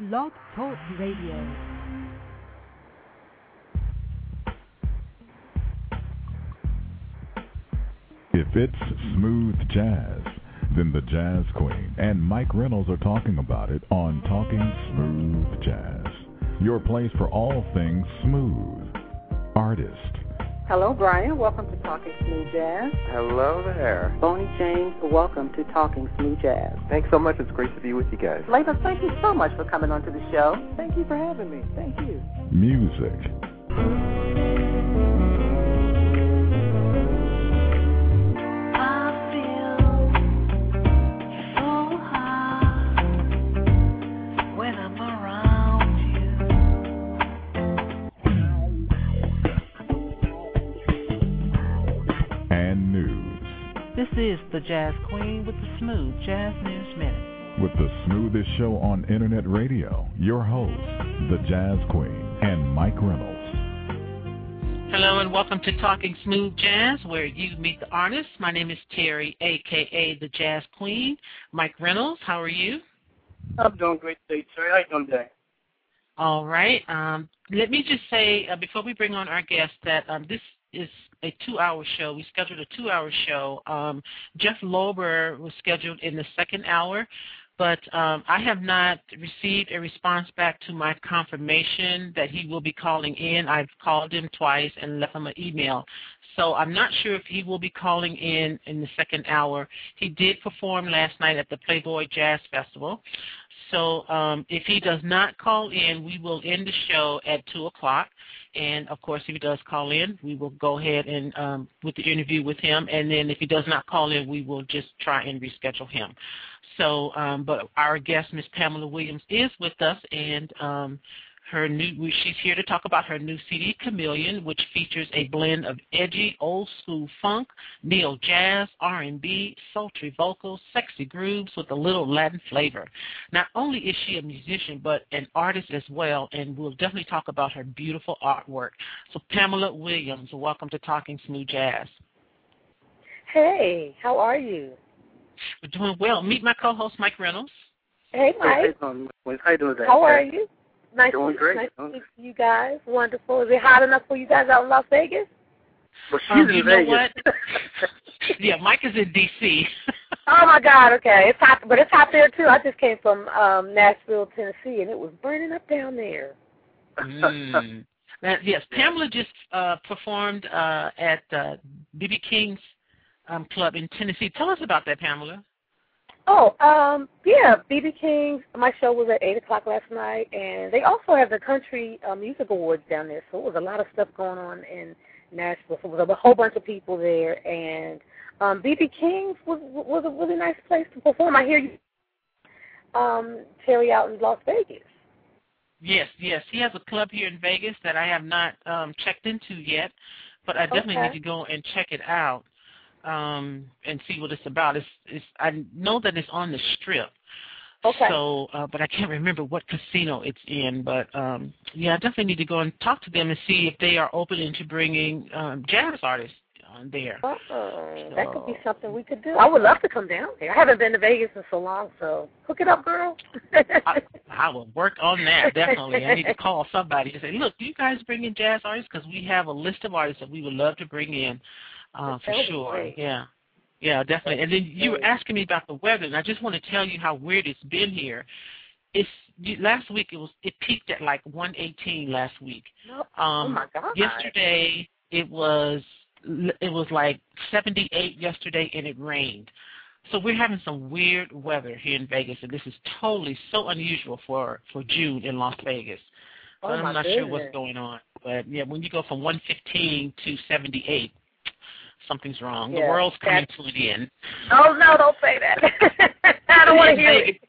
Blog Talk Radio. If it's smooth jazz, then the Jazz Queen and Mike Reynolds are talking about it on Talking Smooth Jazz. Your place for all things smooth. Artist. Hello, Brian. Welcome to Talking Smooth Jazz. Hello there. Bonnie James, welcome to Talking Smooth Jazz. Thanks so much. It's great to be with you guys. Latham, thank you so much for coming onto the show. Thank you for having me. Thank you. Music. This is the Jazz Queen with the Smooth Jazz News Minute. With the smoothest show on internet radio, your host, the Jazz Queen, and Mike Reynolds. Hello and welcome to Talking Smooth Jazz, where you meet the artists. My name is Terry, a.k.a. the Jazz Queen. Mike Reynolds, how are you? I'm doing great today, Terry. How you doing today? All right. Let me just say, before we bring on our guest, that this is a 2-hour show. We scheduled a 2-hour show. Jeff Lober was scheduled in the second hour, but I have not received a response back to my confirmation that he will be calling in. I've called him twice and left him an email. So I'm not sure if he will be calling in the second hour. He did perform last night at the Playboy Jazz Festival. So if he does not call in, we will end the show at 2 o'clock. And, of course, if he does call in, we will go ahead and with the interview with him. And then if he does not call in, we will just try and reschedule him. So, but our guest, Ms. Pamela Williams, is with us, and she's here to talk about her new CD, Chameleon, which features a blend of edgy, old-school funk, neo jazz, R&B, sultry vocals, sexy grooves with a little Latin flavor. Not only is she a musician, but an artist as well, and we'll definitely talk about her beautiful artwork. So Pamela Williams, welcome to Talking Smooth Jazz. Hey, how are you? We're doing well. Meet my co-host, Mike Reynolds. Hey, Mike. How you doing today? How are you? Nice doing great. Nice to meet you guys. Wonderful. Is it hot enough for you guys out in Las Vegas? Well, she's in Vegas. Know what? Yeah, Mike is in D.C. Oh, my God, okay. It's hot, but it's hot there, too. I just came from Nashville, Tennessee, and it was burning up down there. Yes, Pamela just performed at B.B. King's Club in Tennessee. Tell us about that, Pamela. Oh, yeah, B.B. King's, my show was at 8 o'clock last night, and they also have the Country Music Awards down there, so it was a lot of stuff going on in Nashville. So it was a whole bunch of people there, and B.B. King's was a really nice place to perform. I hear you, Terry, out in Las Vegas. Yes, he has a club here in Vegas that I have not checked into yet, but I definitely need to go and check it out. And see what it's about. I know that it's on the Strip. Okay. So, but I can't remember what casino it's in. But yeah, I definitely need to go and talk to them and see if they are open into bringing jazz artists on there. That could be something we could do. I would love to come down there. I haven't been to Vegas in so long, so hook it up, girl. I will work on that, definitely. I need to call somebody and say, look, do you guys bring in jazz artists? Because we have a list of artists that we would love to bring in. For sure, great. Yeah, definitely. And then you were asking me about the weather, and I just want to tell you how weird it's been here. Last week it peaked at like 118 last week. Oh my God! Yesterday it was like 78 yesterday, and it rained. So we're having some weird weather here in Vegas, and this is totally so unusual for June in Las Vegas. So I'm not sure what's going on, but yeah, when you go from 115 to 78. Something's wrong. Yeah, the world's coming to an end. Oh, no, don't say that. I don't want to hear it.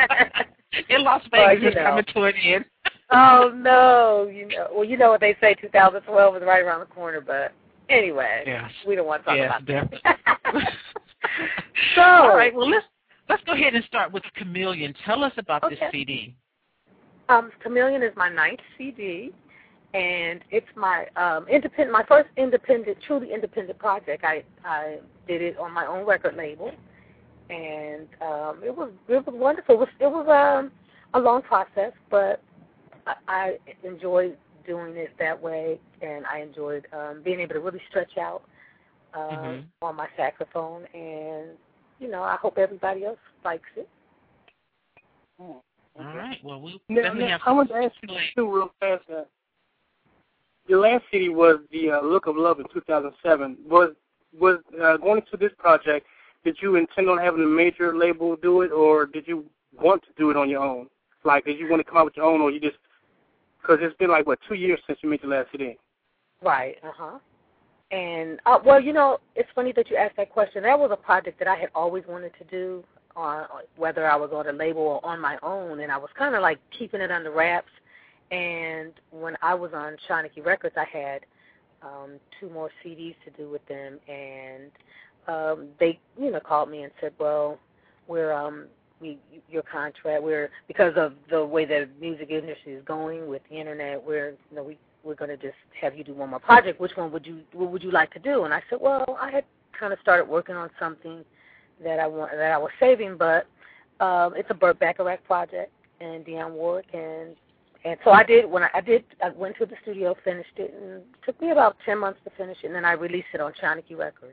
In Las Vegas, it's coming to an end. Oh, no. Well, you know what they say, 2012 is right around the corner, but anyway, we don't want to talk about definitely. that. So, all right, well, let's go ahead and start with Chameleon. Tell us about this CD. Chameleon is my 9th CD. And it's my my first truly independent project. I did it on my own record label, and it was wonderful. It was a long process, but I enjoyed doing it that way, and I enjoyed being able to really stretch out on my saxophone, and, I hope everybody else likes it. All right. Well, we definitely have. I want to ask you too, real fast. Your last CD was the Look of Love in 2007. Was going into this project? Did you intend on having a major label do it, or did you want to do it on your own? Like, did you want to come out with your own, or you just because it's been 2 years since you made your last CD? Right. And well, it's funny that you asked that question. That was a project that I had always wanted to do. Whether I was on a label or on my own, and I was kind of keeping it under wraps. And when I was on Shanachie Records, I had 2 more CDs to do with them, and they, called me and said, "Well, your contract, because of the way the music industry is going with the internet, we're going to just have you do one more project. What would you like to do?" And I said, "Well, I had kind of started working on something that I was saving, but it's a Burt Bacharach project and Dionne Warwick, and so I did. I went to the studio, finished it, and it took me about 10 months to finish it, and then I released it on Shanachie Records."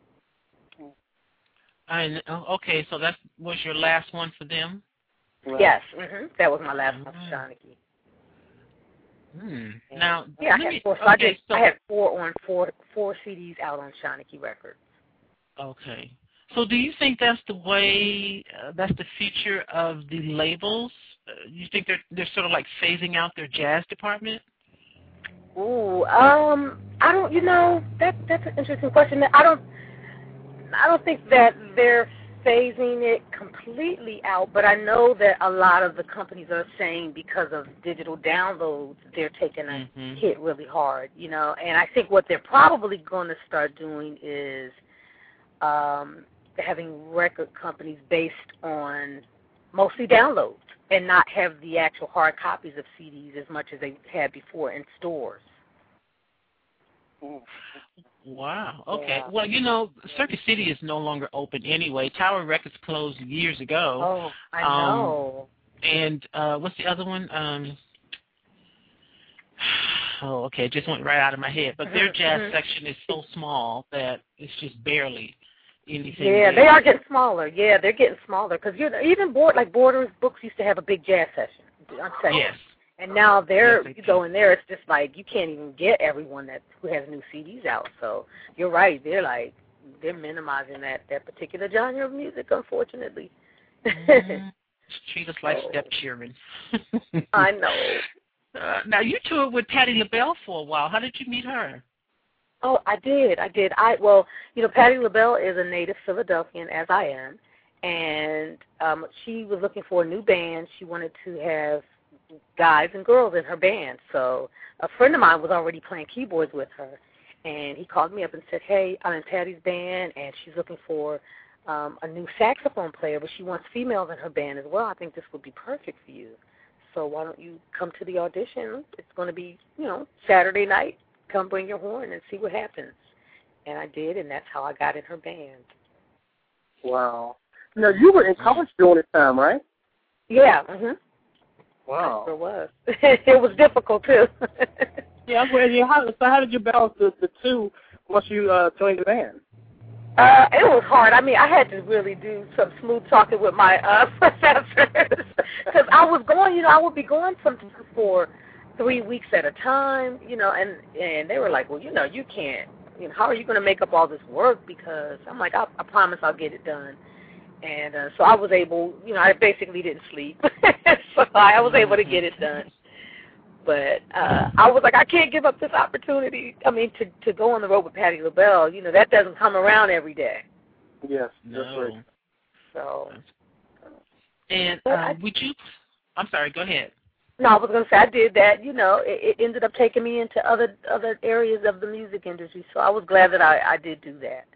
Okay, so that was your last one for them? Right. Yes, that was my last one for Shanachie. Now, yeah, I had four CDs out on Shanachie Records. Okay. So do you think that's the way, that's the future of the labels? You think they're sort of phasing out their jazz department? Ooh, I don't, that's an interesting question. I don't think that they're phasing it completely out, but I know that a lot of the companies are saying because of digital downloads, they're taking a hit really hard, and I think what they're probably going to start doing is having record companies based on mostly downloads and not have the actual hard copies of CDs as much as they had before in stores. Wow. Okay. Yeah. Well, Circuit City is no longer open anyway. Tower Records closed years ago. Oh, I know. And what's the other one? It just went right out of my head. But their jazz section is so small that it's just barely anything. Yeah, they are getting smaller. Yeah, they're getting smaller because even Borders Books used to have a big jazz section. Yes. And now you go in there, it's just you can't even get everyone who has new CDs out. So you're right, they're minimizing that particular genre of music, unfortunately. Treat us like step cheering. I know. Now you toured with Patti LaBelle for a while. How did you meet her? Oh, I did. Patti LaBelle is a native Philadelphian, as I am, and she was looking for a new band. She wanted to have guys and girls in her band. So a friend of mine was already playing keyboards with her, and he called me up and said, "Hey, I'm in Patty's band, and she's looking for a new saxophone player, but she wants females in her band as well. I think this would be perfect for you. So why don't you come to the audition? It's going to be, Saturday night. Come bring your horn and see what happens." And I did, and that's how I got in her band. Wow. Now, you were in college during this time, right? Yeah. Wow. It was. It was difficult, too. Yeah, how did you balance the two once you joined the band? It was hard. I mean, I had to really do some smooth talking with my professors because I was going, I would be going sometimes for 3 weeks at a time, and they were like, "Well, you can't, how are you going to make up all this work?" Because I'm like, I promise I'll get it done. And so I was able, I basically didn't sleep. So I was able to get it done. But I was like, I can't give up this opportunity. I mean, to go on the road with Patti LaBelle, that doesn't come around every day. Yes, that's right. So. And I'm sorry, go ahead. No, I was going to say I did that. It ended up taking me into other areas of the music industry. So I was glad that I did do that.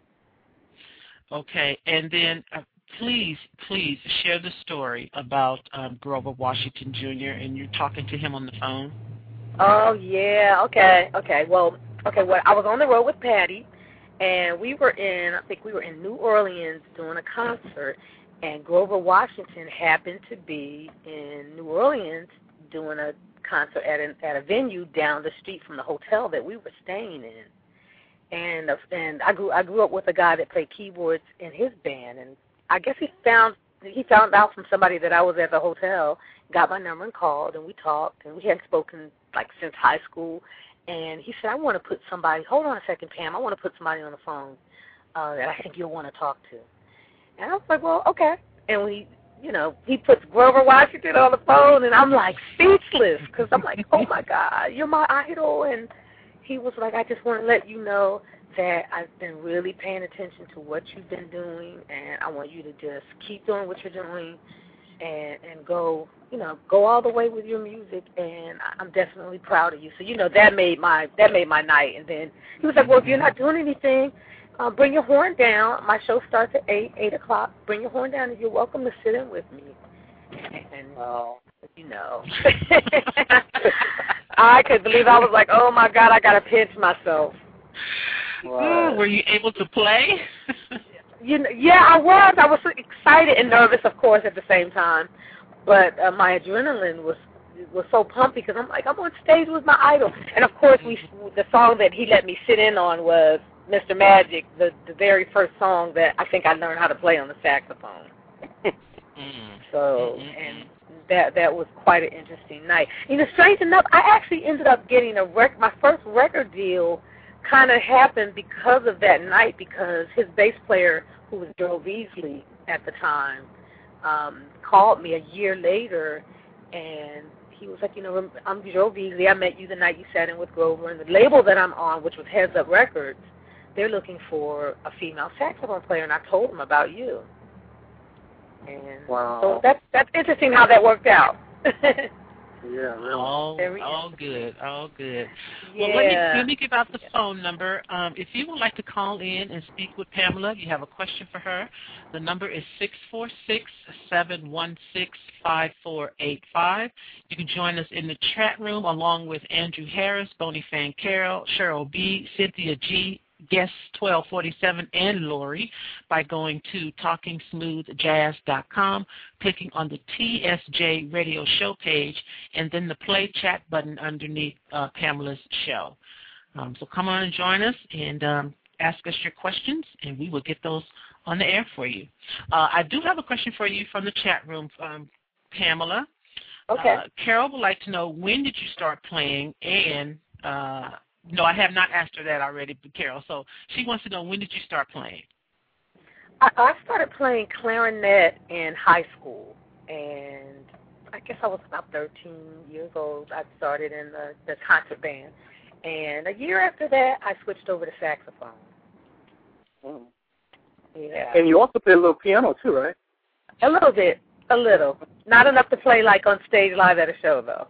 Okay, and then please share the story about Grover Washington Jr. and you're talking to him on the phone. Oh yeah, okay. Well, I was on the road with Patti, and I think we were in New Orleans doing a concert, and Grover Washington happened to be in New Orleans doing a concert at a venue down the street from the hotel that we were staying in. And I grew up with a guy that played keyboards in his band, and I guess he found out from somebody that I was at the hotel, got my number and called, and we talked, and we hadn't spoken like since high school. And he said, I want to put somebody, hold on a second, Pam, I want to put somebody on the phone that I think you'll want to talk to. And I was like, well, okay. And he puts Grover Washington on the phone, and I'm like speechless because I'm like, oh, my God, you're my idol. And he was like, I just want to let you know that I've been really paying attention to what you've been doing, and I want you to just keep doing what you're doing and go all the way with your music, and I'm definitely proud of you. So, that made my night. And then he was like, well, if you're not doing anything, bring your horn down. My show starts at 8 o'clock. Bring your horn down, and you're welcome to sit in with me. And, I couldn't believe I was like, oh, my God, I got to pinch myself. Wow. Were you able to play? Yeah, I was. I was excited and nervous, of course, at the same time. But my adrenaline was so pumped because I'm like, I'm on stage with my idol. And, of course, the song that he let me sit in on was Mr. Magic, the very first song that I think I learned how to play on the saxophone. So, and that was quite an interesting night. Strange enough, I actually ended up getting my first record deal kind of happened because of that night, because his bass player, who was Joe Beasley at the time, called me a year later, and he was like, I'm Joe Beasley. I met you the night you sat in with Grover, and the label that I'm on, which was Heads Up Records, they're looking for a female saxophone player, and I told them about you. And so that's interesting how that worked out. Yeah, really. All good. Yeah. Well, let me give out the phone number. If you would like to call in and speak with Pamela, you have a question for her, the number is 646-716-5485. You can join us in the chat room along with Andrew Harris, Bonnie Fan Carroll, Cheryl B., Cynthia G., Guest 1247, and Lori by going to TalkingSmoothJazz.com, clicking on the TSJ Radio Show page, and then the play chat button underneath Pamela's show. So come on and join us and ask us your questions, and we will get those on the air for you. I do have a question for you from the chat room, Pamela. Okay. Carol would like to know, when did you start playing, and no, I have not asked her that already, Carol. So she wants to know, when did you start playing? I started playing clarinet in high school, and I guess I was about 13 years old. I started in the concert band. And a year after that, I switched over to saxophone. Mm. Yeah. And you also play a little piano, too, right? A little bit. Not enough to play, like, on stage live at a show, though.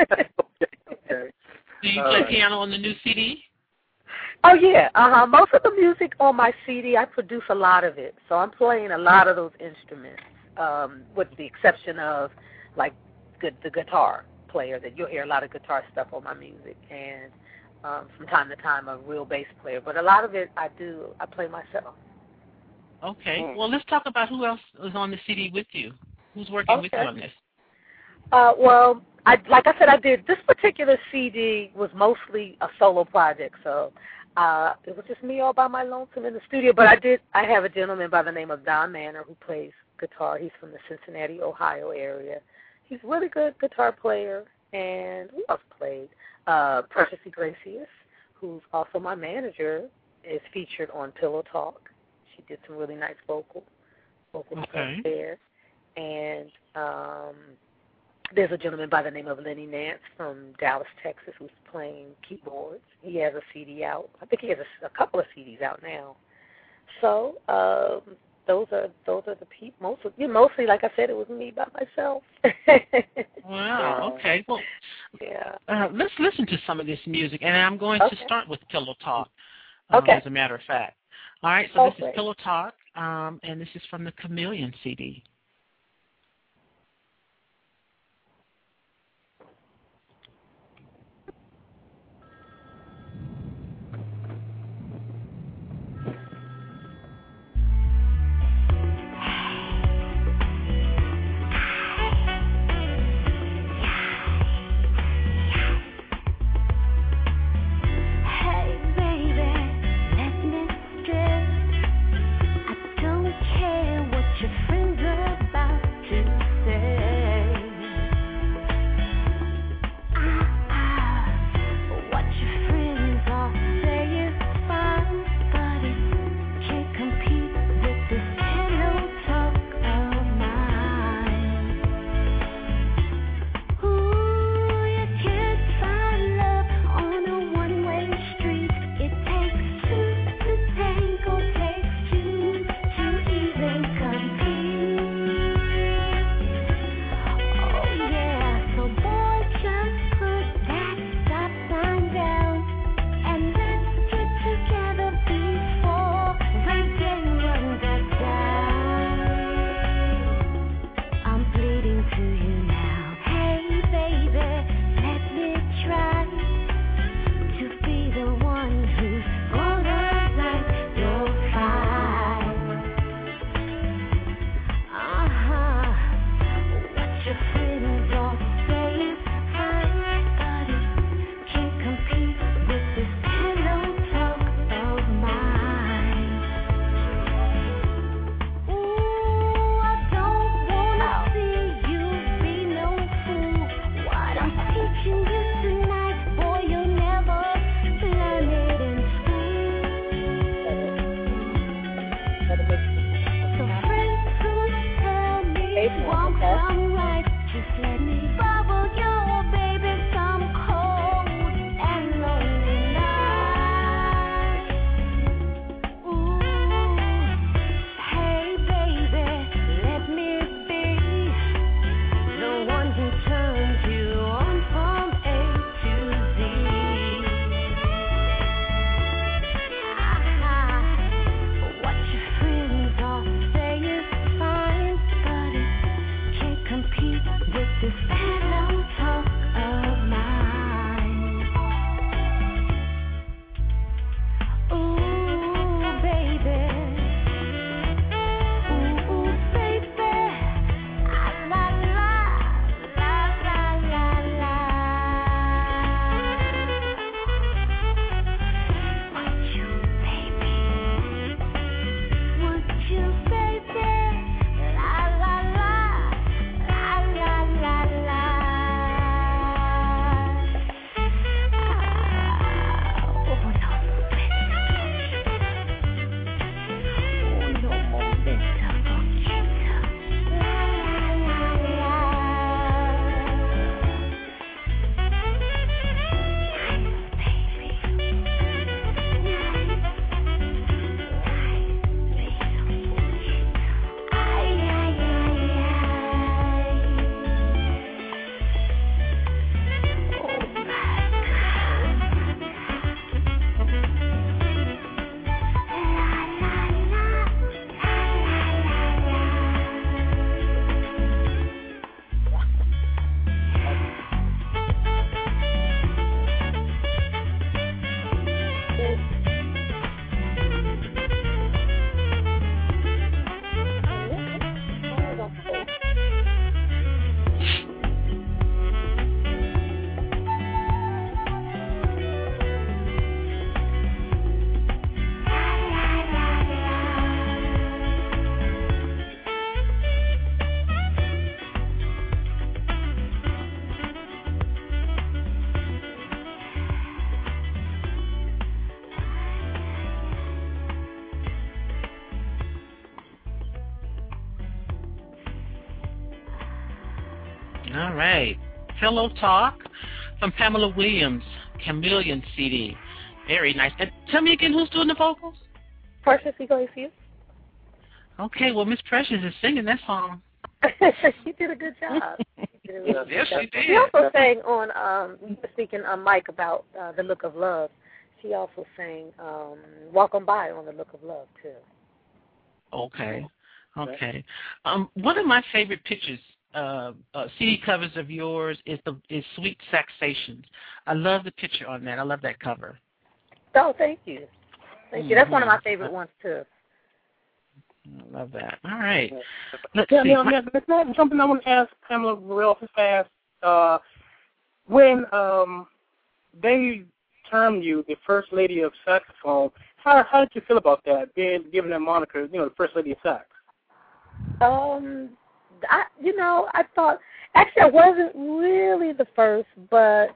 Okay. Do you play piano on the new CD? Oh, yeah. Most of the music on my CD, I produce a lot of it. So I'm playing a lot of those instruments, with the exception of, like, the guitar player. That you'll hear a lot of guitar stuff on my music. And from time to time, a real bass player. But a lot of it I play myself. Okay. Well, let's talk about who else is on the CD with you. Who's working with you on this? Well, like I said, I did. This particular CD was mostly a solo project, so it was just me all by my lonesome in the studio. But I have a gentleman by the name of Don Manor who plays guitar. He's from the Cincinnati, Ohio area. He's a really good guitar player. And who else played? Precious Iglesias, who's also my manager, is featured on Pillow Talk. She did some really nice vocal stuff there. And there's a gentleman by the name of Lenny Nance from Dallas, Texas, who's playing keyboards. He has a CD out. I think he has a couple of CDs out now. So those are the people. Mostly, like I said, it was me by myself. Wow. Okay. Well, yeah. Let's listen to some of this music, and I'm going to start with Pillow Talk. As a matter of fact. All right. So this is Pillow Talk, and this is from the Chameleon CD. All right. Pillow Talk from Pamela Williams, Chameleon CD. Very nice. And tell me again, who's doing the vocals? Precious Iglesias. Okay, well, Miss Precious is singing that song. She did a good job. Yes, she did. She also sang on, speaking Mike about The Look of Love, she also sang Walk On By on The Look of Love, too. Okay. One of my favorite pictures, CD covers of yours is Sweet Saxations. I love the picture on that. I love that cover. Oh, thank you. Thank you. That's one of my favorite ones, too. I love that. All right. Let's see. Something I want to ask Pamela real fast. When they termed you the First Lady of Saxophone, how did you feel about that, being given that moniker, the First Lady of Sax? I thought, actually I wasn't really the first, but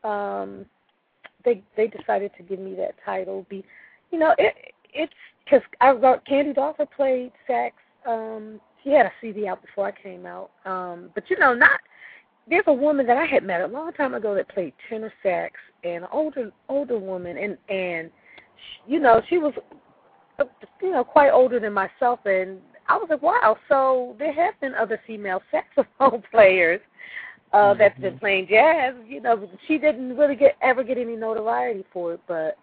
they decided to give me that title. It's because Candy Dawson played sax. She had a CD out before I came out. But there's a woman that I had met a long time ago that played tenor sax, and an older woman, and she was quite older than myself, and I was like, wow. So there have been other female saxophone players that's been playing jazz. She didn't really ever get any notoriety for it, but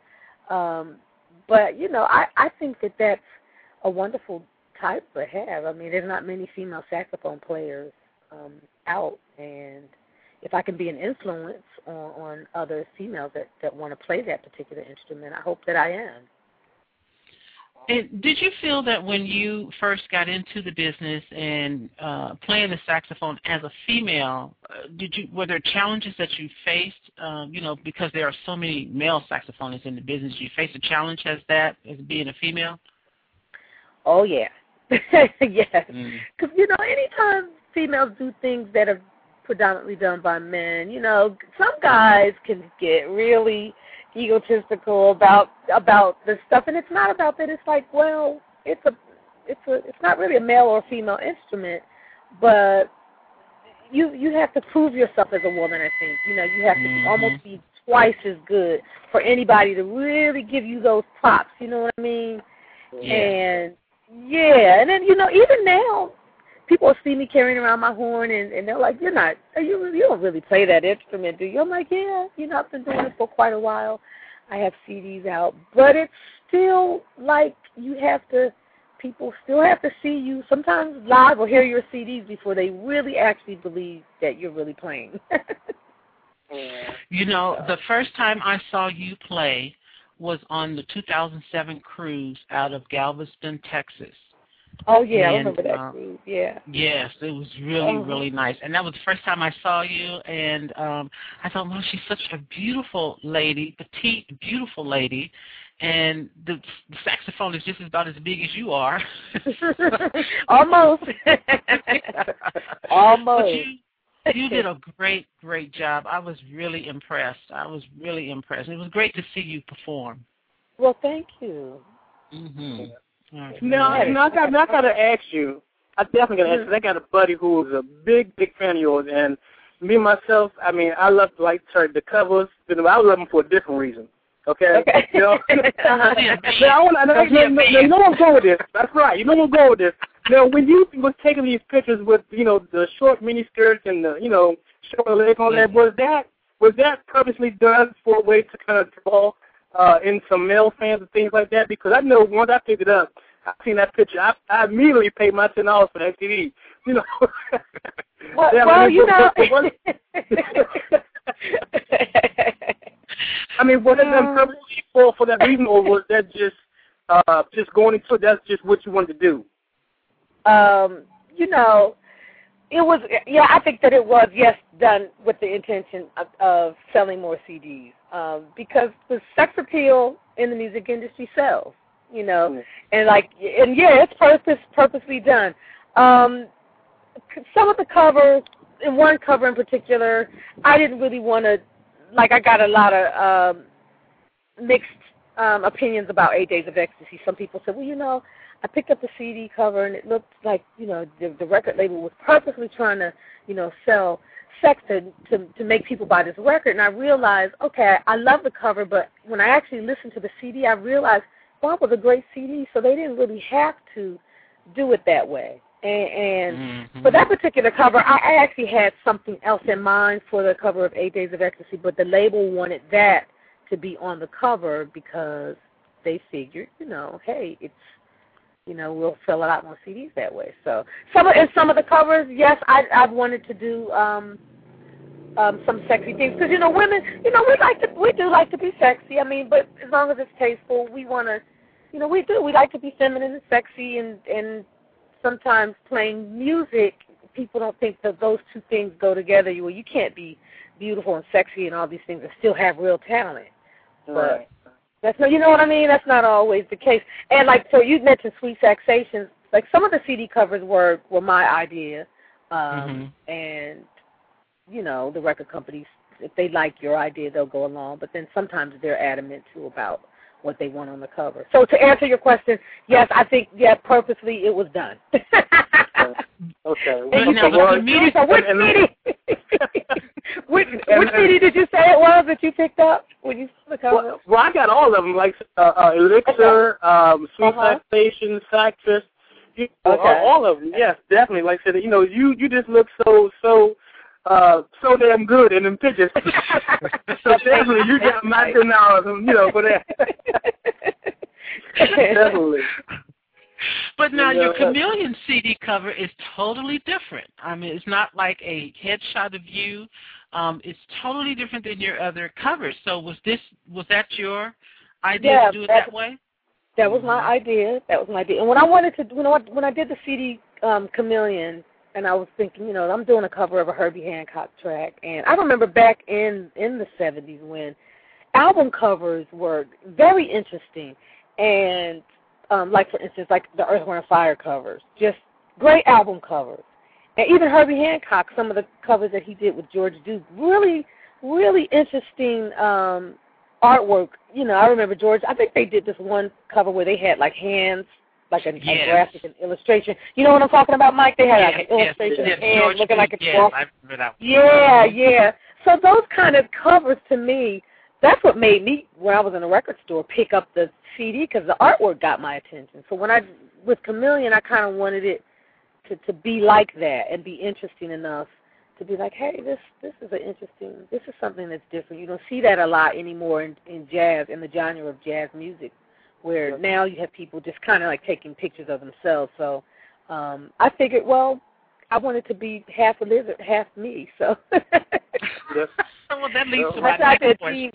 I think that that's a wonderful type to have. I mean, there's not many female saxophone players out, and if I can be an influence on other females that want to play that particular instrument, I hope that I am. And did you feel that when you first got into the business and playing the saxophone as a female, were there challenges that you faced? Because there are so many male saxophonists in the business, you face a challenge as being a female? Oh yeah, yes. Because anytime females do things that are predominantly done by men, some guys can get really egotistical about the stuff, and it's not about that. It's like, well, it's not really a male or female instrument, but you have to prove yourself as a woman. I think you have to almost be twice as good for anybody to really give you those props. You know what I mean? Yeah. And and then even now, people see me carrying around my horn, and they're like, you don't really play that instrument, do you? I'm like, yeah, I've been doing it for quite a while. I have CDs out, but it's still like people still have to see you sometimes live or hear your CDs before they really actually believe that you're really playing. The first time I saw you play was on the 2007 cruise out of Galveston, Texas. Oh, yeah, I remember that cruise, yeah. Yes, it was really, really nice. And that was the first time I saw you, and I thought, well, she's such a beautiful lady, petite, beautiful lady, and the saxophone is just about as big as you are. Almost. Almost. But you did a great, great job. I was really impressed. It was great to see you perform. Well, thank you. Now I got to ask you. I definitely got to ask you. I got a buddy who is a big, big fan of yours, and me myself. I mean, I love the covers. But I love them for a different reason. Okay. Now I'm going with this. That's right. I'm going with this. Now, when you was taking these pictures with the short mini skirts and the short leg on that, was that purposely done for a way to kind of draw in some male fans and things like that? Because I know once I picked it up, I seen that picture, I immediately paid my $10 for that CD. I mean, was that done purposely for that reason, or was that just going into it? That's just what you wanted to do. It was, I think that it was, done with the intention of selling more CDs, because the sex appeal in the music industry sells, and it's purposely done. Some of the covers, in one cover in particular, I didn't really want to, I got a lot of mixed opinions about 8 Days of Ecstasy. Some people said, well, I picked up the CD cover and it looked like, the record label was purposely trying to, sell sex to make people buy this record. And I realized, okay, I love the cover, but when I actually listened to the CD, I realized, well, it was a great CD, so they didn't really have to do it that way. And for that particular cover, I actually had something else in mind for the cover of 8 Days of Ecstasy, but the label wanted that to be on the cover because they figured, hey, it's, we'll sell a lot more CDs that way. So some of the covers, yes, I've wanted to do some sexy things because women, we do like to be sexy. I mean, but as long as it's tasteful, we want to, we like to be feminine and sexy, and sometimes playing music, people don't think that those two things go together. Well, you can't be beautiful and sexy and all these things and still have real talent. Right. But that's not, you know what I mean? That's not always the case. And so you mentioned Sweet Saxations. Like some of the CD covers were my idea, and the record companies, if they like your idea, they'll go along. But then sometimes they're adamant too about what they want on the cover. So to answer your question, yes, I think purposely it was done. Okay. Which CD did you say it was that you picked up when you saw the cover? Well, I got all of them, like Elixir, Sweet Saxation, Sactress, all of them. Yes, definitely. Like I said, you just look so damn good in them pictures. So definitely, you got my $10, for that. Definitely. But now your Chameleon CD cover is totally different. I mean, it's not like a headshot of you. It's totally different than your other covers. So was that your idea to do it that way? That was my idea. And when I wanted to, when I did the CD Chameleon, and I was thinking, I'm doing a cover of a Herbie Hancock track, and I remember back in the 70s when album covers were very interesting, and like for instance, like the Earth, Wind & Fire covers, just great album covers. And even Herbie Hancock, some of the covers that he did with George Duke, really, really interesting artwork. I remember George, I think they did this one cover where they had like hands, like a graphic and illustration. You know what I'm talking about, Mike? They had like an illustration of hands looking like it's walking. I remember that one. Yeah. So those kind of covers to me, that's what made me, when I was in a record store, pick up the CD because the artwork got my attention. So with Chameleon, I kind of wanted it to be like that and be interesting enough to be like, hey, this is something that's different. You don't see that a lot anymore in jazz, in the genre of jazz music, where now you have people just kind of like taking pictures of themselves. So I figured, well, I wanted to be half a lizard, half me. So well, that leads to my next question.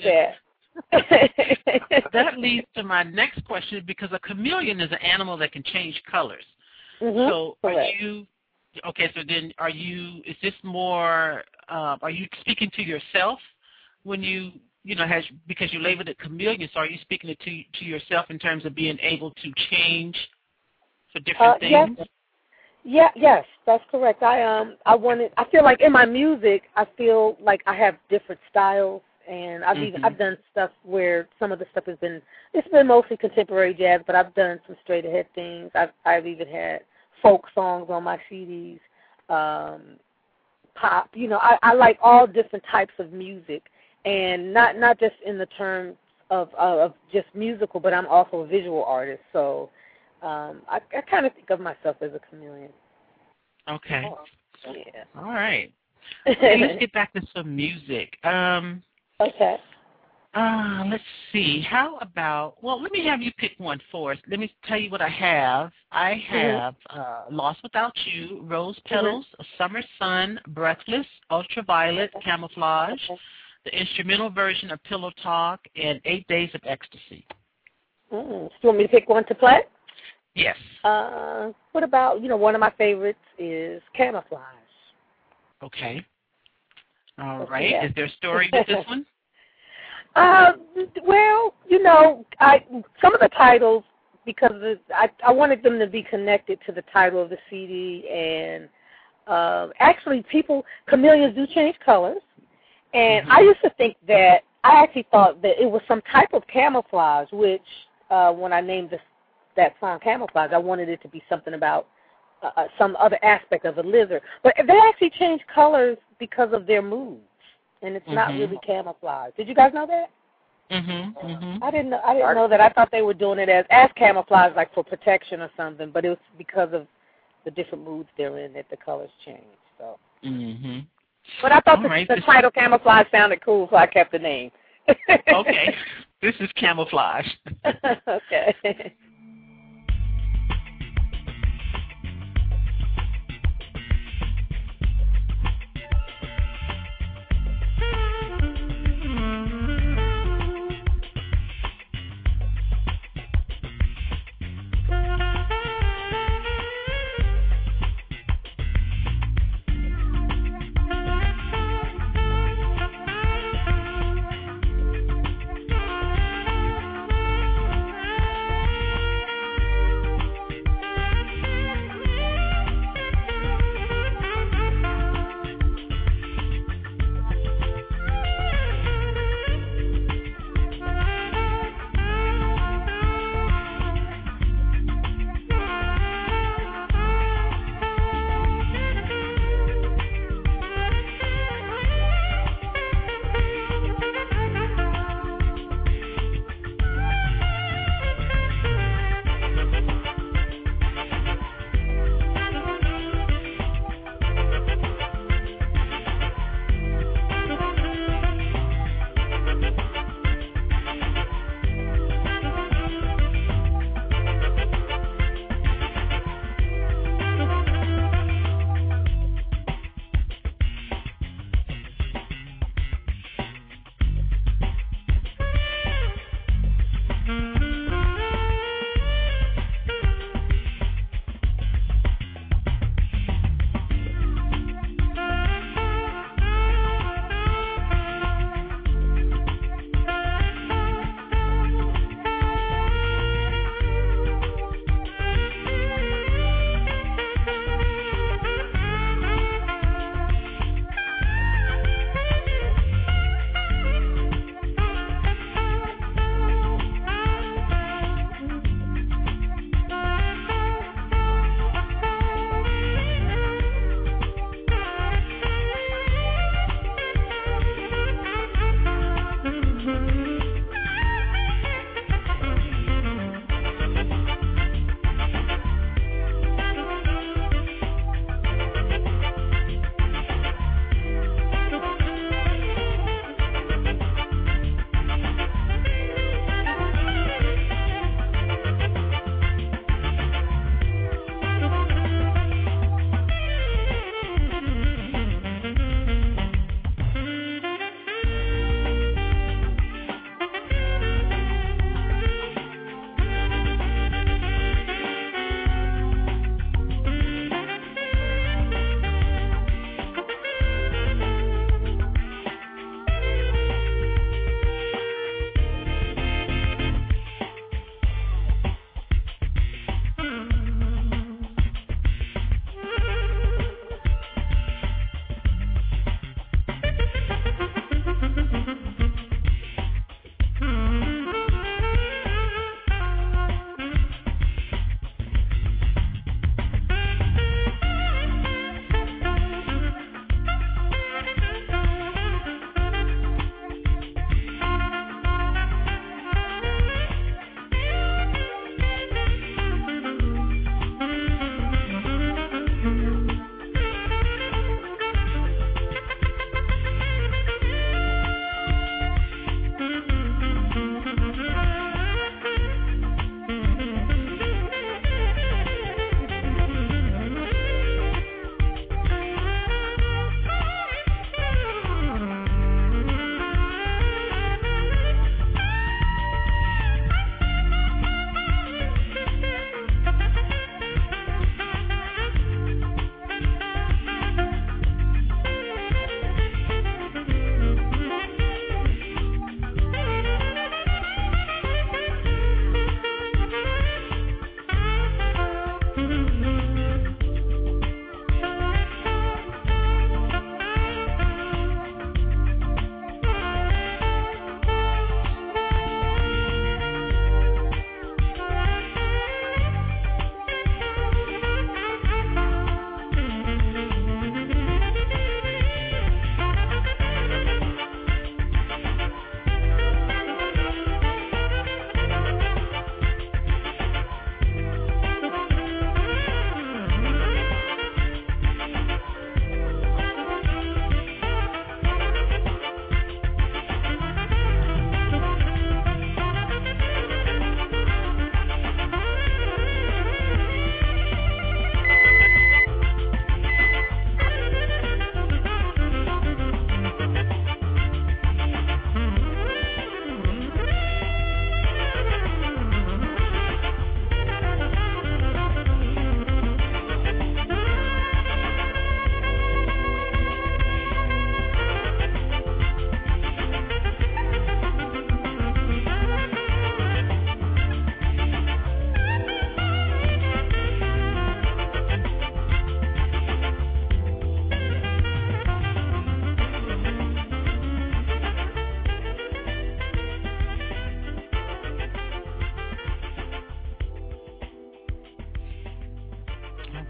That leads to my next question, because a chameleon is an animal that can change colors. So correct. Is this more, are you speaking to yourself when because you labeled it chameleon, so are you speaking it to yourself in terms of being able to change for different things? Yes, that's correct. I feel like in my music, I feel like I have different styles, and I've done stuff where some of the stuff it's been mostly contemporary jazz, but I've done some straight ahead things. I've even had folk songs on my CDs, pop. I like all different types of music, and not just in the terms of just musical, but I'm also a visual artist, so I kind of think of myself as a chameleon. Okay. Yeah. All right. Okay, let's get back to some music. Okay. Let's see. How about, let me have you pick one for us. Let me tell you what I have. I have Lost Without You, Rose Petals, Summer Sun, Breathless, Ultraviolet, Camouflage, the instrumental version of Pillow Talk, and 8 Days of Ecstasy. Do you want me to pick one to play? Yes. What about, one of my favorites is Camouflage. Okay. All right. Yeah. Is there a story with this one? Well, some of the titles, because I wanted them to be connected to the title of the CD, and actually chameleons do change colors, and I used to think I actually thought that it was some type of camouflage, which when I named that song Camouflage, I wanted it to be something about some other aspect of a lizard. But they actually change colors because of their moods, and it's not really camouflage. Did you guys know that? I didn't know that. I thought they were doing it as camouflage, like for protection or something, but it was because of the different moods they're in that the colors change. So. But I thought the title camouflage sounded cool, so I kept the name. Okay. This is camouflage. Okay.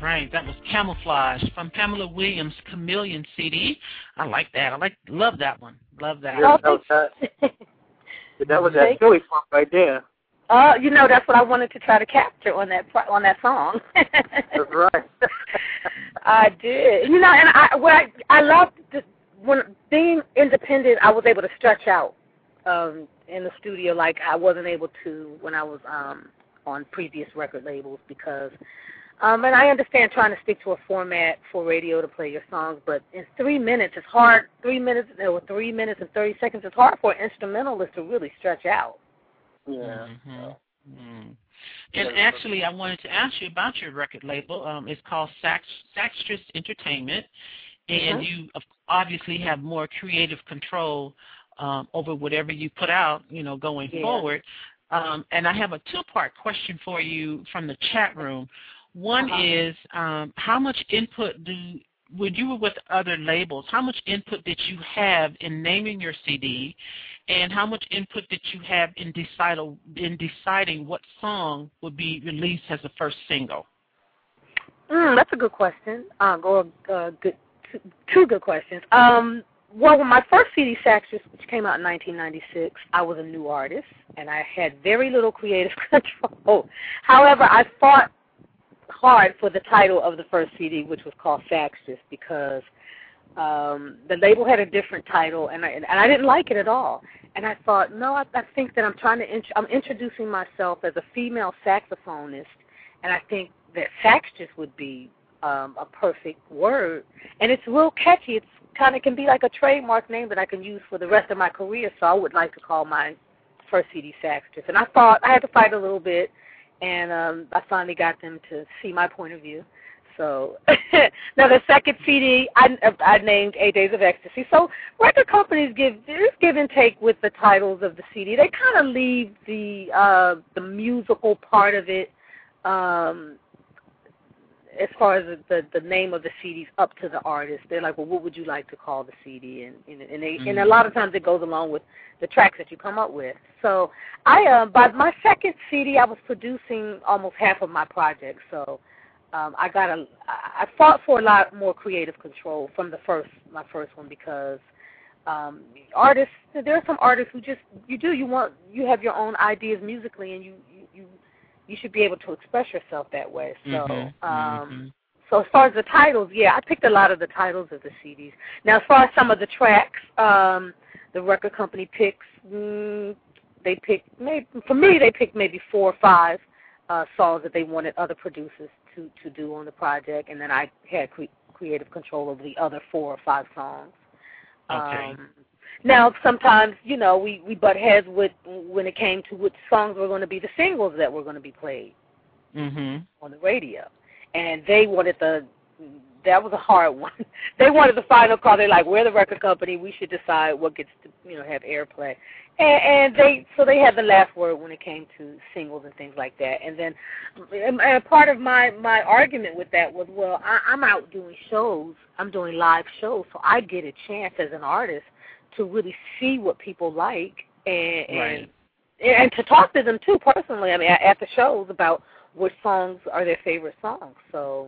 Right, that was Camouflage from Pamela Williams' Chameleon CD. I like that. Love that one. Love that. Yeah, that was that Philly funk right there. You know, that's what I wanted to try to capture on that song. That's right. I did. You know, and I loved when being independent. I was able to stretch out in the studio like I wasn't able to when I was on previous record labels because. And I understand trying to stick to a format for radio to play your songs, but in 3 minutes, it's hard. 3 minutes or 3 minutes and 30 seconds, it's hard for an instrumentalist to really stretch out. Yeah. Mm-hmm. And actually, I wanted to ask you about your record label. It's called Saxtress Entertainment, and you obviously have more creative control over whatever you put out, you know, going forward. And I have a two-part question for you from the chat room. One is how much input when you were with other labels, how much input did you have in naming your CD, and how much input did you have in deciding what song would be released as the first single? That's a good question. Two good questions. Well, when my first CD, Saxtress, which came out in 1996, I was a new artist, and I had very little creative control. However, I fought hard for the title of the first CD, which was called Saxtress, because the label had a different title, and I didn't like it at all. And I thought, no, I think that I'm introducing myself as a female saxophonist, and I think that Saxtress would be a perfect word. And it's real catchy. It's kind of can be like a trademark name that I can use for the rest of my career, so I would like to call my first CD Saxtress. And I thought I had to fight a little bit, and I finally got them to see my point of view. So now the second CD I named 8 Days of Ecstasy. So record companies give and take with the titles of the CD. They kind of leave the musical part of it as far as the name of the CDs up to the artist. They're like, well, what would you like to call the CD? And a lot of times it goes along with the tracks that you come up with. So by my second CD, I was producing almost half of my project. So I fought for a lot more creative control from my first one because artists, there are some artists who just you have your own ideas musically, and you should be able to express yourself that way. So so as far as the titles, I picked a lot of the titles of the CDs. Now as far as some of the tracks, the record company picks. They picked maybe 4 or 5 songs that they wanted other producers to do on the project, and then I had creative control over the other 4 or 5 songs. Okay. Now, sometimes, we butt heads when it came to which songs were going to be the singles that were going to be played on the radio. And they wanted that was a hard one. They wanted the final call. They're like, we're the record company. We should decide what gets to, have airplay. And they had the last word when it came to singles and things like that. And then part of my argument with that was, well, I'm out doing shows. I'm doing live shows, so I get a chance as an artist to really see what people like and to talk to them too personally. I mean, at the shows about which songs are their favorite songs. So,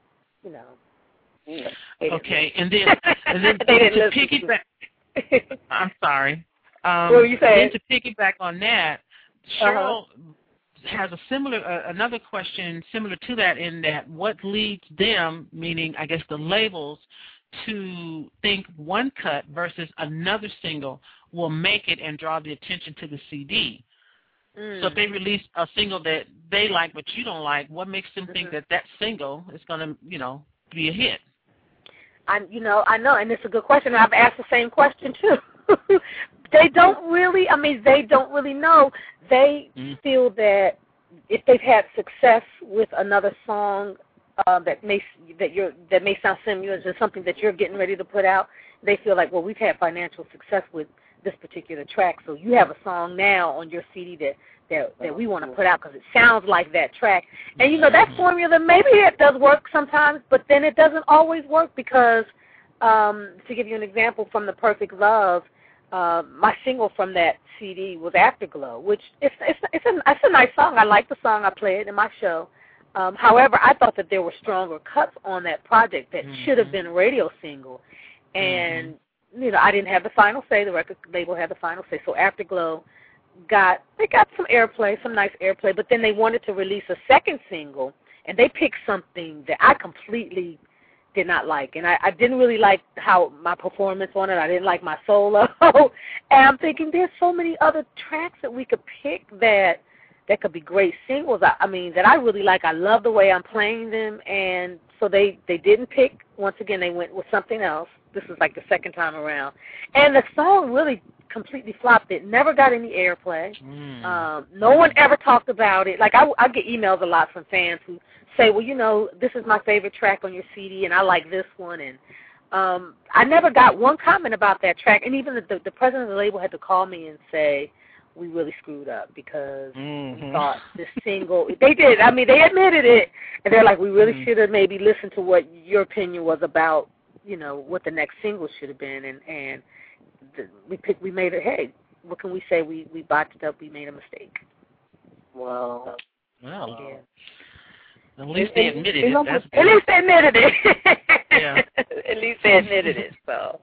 Okay, and then to piggyback. I'm sorry. What were you saying? Then to piggyback on that, Cheryl has another question similar to that, in that what leads them, meaning I guess the labels, to think one cut versus another single will make it and draw the attention to the CD. So if they release a single that they like but you don't like, what makes them think that single is going to, be a hit? I know, and it's a good question. I've asked the same question too. They don't really know. They feel that if they've had success with another song that may sound similar to something that you're getting ready to put out, they feel like, well, we've had financial success with this particular track, so you have a song now on your CD that we want to put out because it sounds like that track. And that formula, maybe it does work sometimes, but then it doesn't always work because, to give you an example from The Perfect Love, my single from that CD was Afterglow, which it's a nice song. I like the song. I play it in my show. However, I thought that there were stronger cuts on that project that should have been a radio single. And, you know, I didn't have the final say. The record label had the final say. So Afterglow got some airplay, some nice airplay, but then they wanted to release a second single, and they picked something that I completely did not like. And I didn't really like how my performance on it. I didn't like my solo. And I'm thinking there's so many other tracks that we could pick that could be great singles. I mean, that I really like. I love the way I'm playing them. And so they didn't pick. Once again, they went with something else. This was like the second time around. And the song really completely flopped. It never got any airplay. No one ever talked about it. Like, I get emails a lot from fans who say, well, you know, this is my favorite track on your CD, and I like this one. And I never got one comment about that track. And even the president of the label had to call me and say, we really screwed up because we thought this single, they did. I mean, they admitted it. And they're like, we really should have maybe listened to what your opinion was about, you know, what the next single should have been. And we made it, hey, what can we say? We botched up. We made a mistake. Wow. Well, yeah. At least they admitted it. At least they admitted it. Yeah. At least they admitted it. So.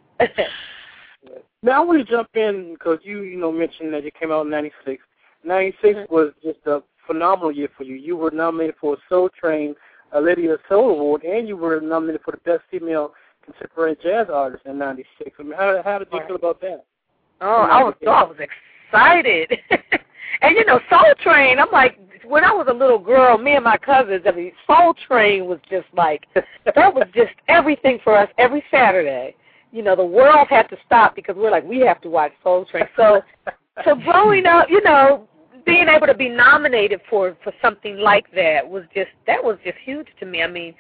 Now I want to jump in because you mentioned that you came out in '96. '96 was just a phenomenal year for you. You were nominated for a Soul Train Lady of Soul Award, and you were nominated for the Best Female Contemporary Jazz Artist in '96. I mean, how did you feel about that? Oh, I was excited. And, you know, Soul Train, I'm like, when I was a little girl, me and my cousins, I mean, Soul Train was just like, that was just everything for us every Saturday. You know, the world had to stop because we're like, we have to watch Soul Train. So growing up, you know, being able to be nominated for something like that was just huge to me. I mean,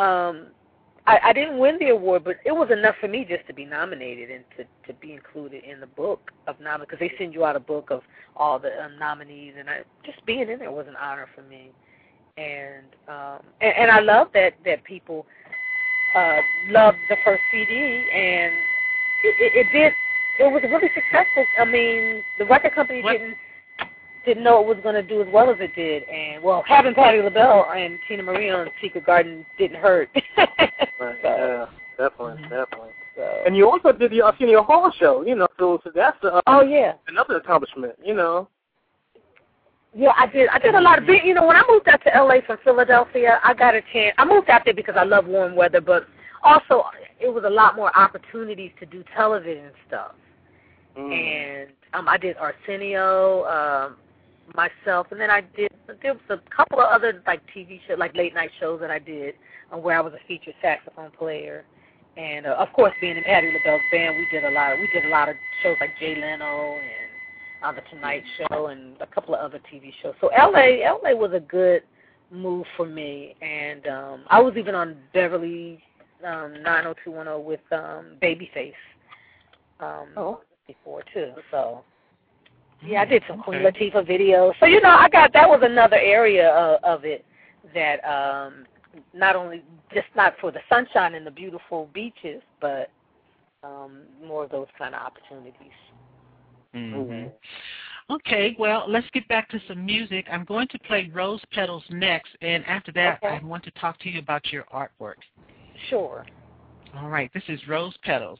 I didn't win the award, but it was enough for me just to be nominated and to be included in the book of nominees, because they send you out a book of all the nominees, and just being in there was an honor for me. And I love that people loved the first CD, and it was really successful. I mean, the record company didn't know it was going to do as well as it did, and well, having Patti LaBelle and Tina Marie on Secret Garden didn't hurt. Right, yeah, definitely. So. And you also did the Arsenio Hall show, you know, so that's another accomplishment, you know. Yeah, I did a lot of, you know, when I moved out to L.A. from Philadelphia, I got a chance. I moved out there because I love warm weather, but also it was a lot more opportunities to do television stuff. And I did Arsenio myself, and then there was a couple of other like TV shows, like late night shows that I did where I was a featured saxophone player. And of course, being in Patti LaBelle's band, we did a lot of shows like Jay Leno and The Tonight Show and a couple of other TV shows. So LA was a good move for me, and I was even on Beverly 90210 with Babyface before too. So yeah, I did some Queen Latifah videos. So you know, that was another area of it that not only just not for the sunshine and the beautiful beaches, but more of those kind of opportunities. Mm-hmm. Okay, well, let's get back to some music. I'm going to play Rose Petals next, and after that, I want to talk to you about your artwork. Sure. All right, this is Rose Petals.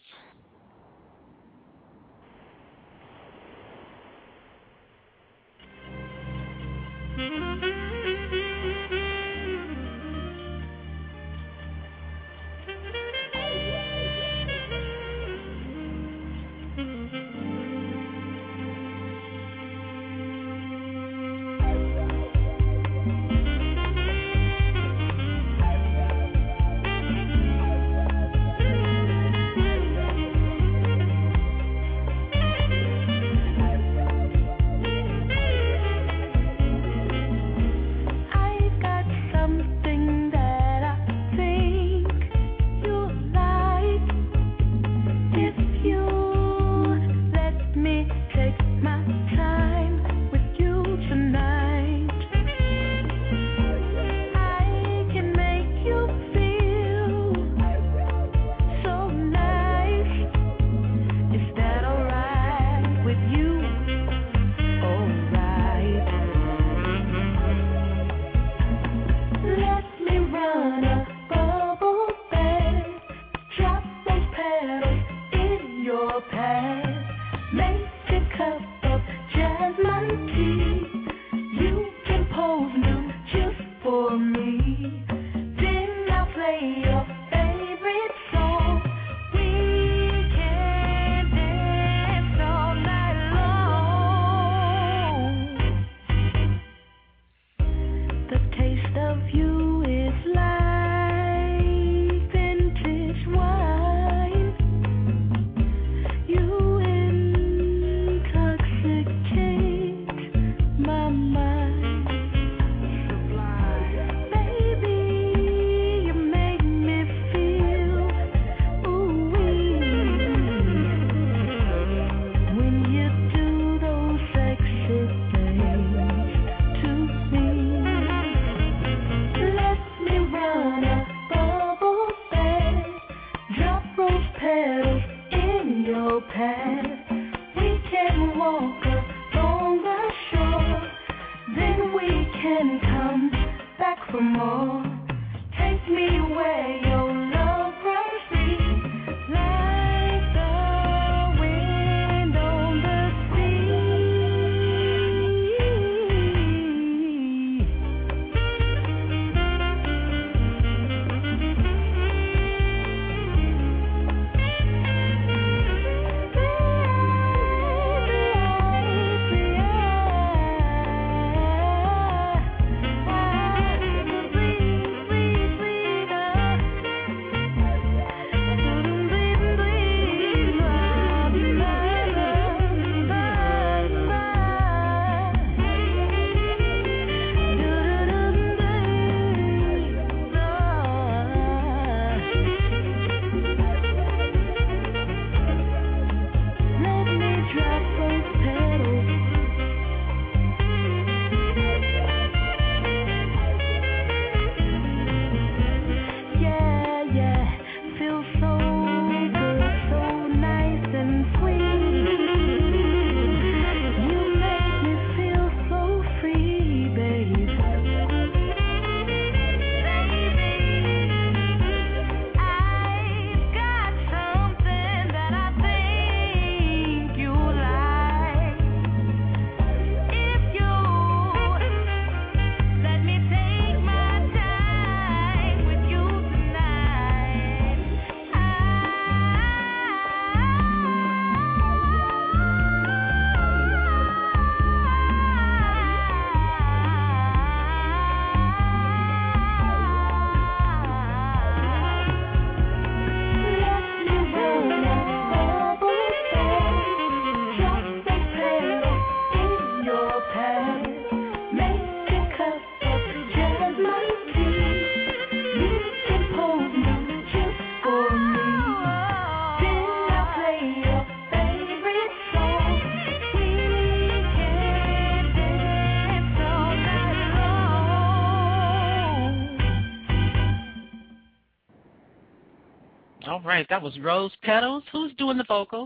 All right, that was Rose Petals. Who's doing the vocals?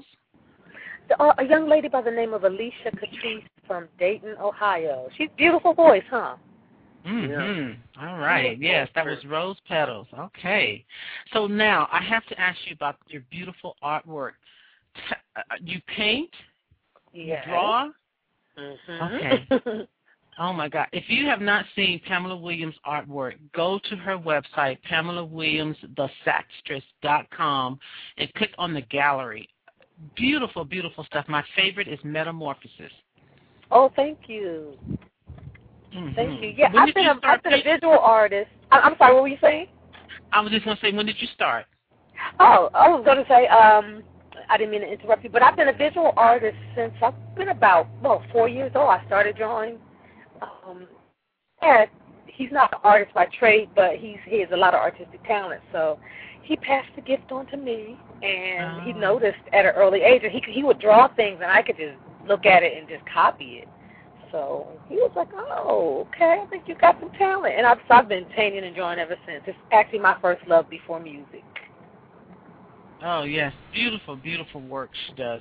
A young lady by the name of Alicia Catrice from Dayton, Ohio. She's beautiful voice, huh? Mm-hmm. All right. Yes, that was Rose Petals. Okay. So now I have to ask you about your beautiful artwork. You paint? Yes. You draw? Mm-hmm. Okay. Oh, my God. If you have not seen Pamela Williams' artwork, go to her website, PamelaWilliamsTheSaxtress.com, and click on the gallery. Beautiful, beautiful stuff. My favorite is Metamorphosis. Oh, thank you. Mm-hmm. Thank you. Yeah, I've been a visual artist. I'm sorry, what were you saying? I was just going to say, when did you start? Oh, I was going to say, I didn't mean to interrupt you, but I've been a visual artist since I've been about, 4 years old. I started drawing. And he's not an artist by trade, but he has a lot of artistic talent. So he passed the gift on to me, and he noticed at an early age that he would draw things, and I could just look at it and just copy it. So he was like, oh, okay, I think you got some talent. And I've been painting and drawing ever since. It's actually my first love before music. Oh, yes. Beautiful, beautiful work she does.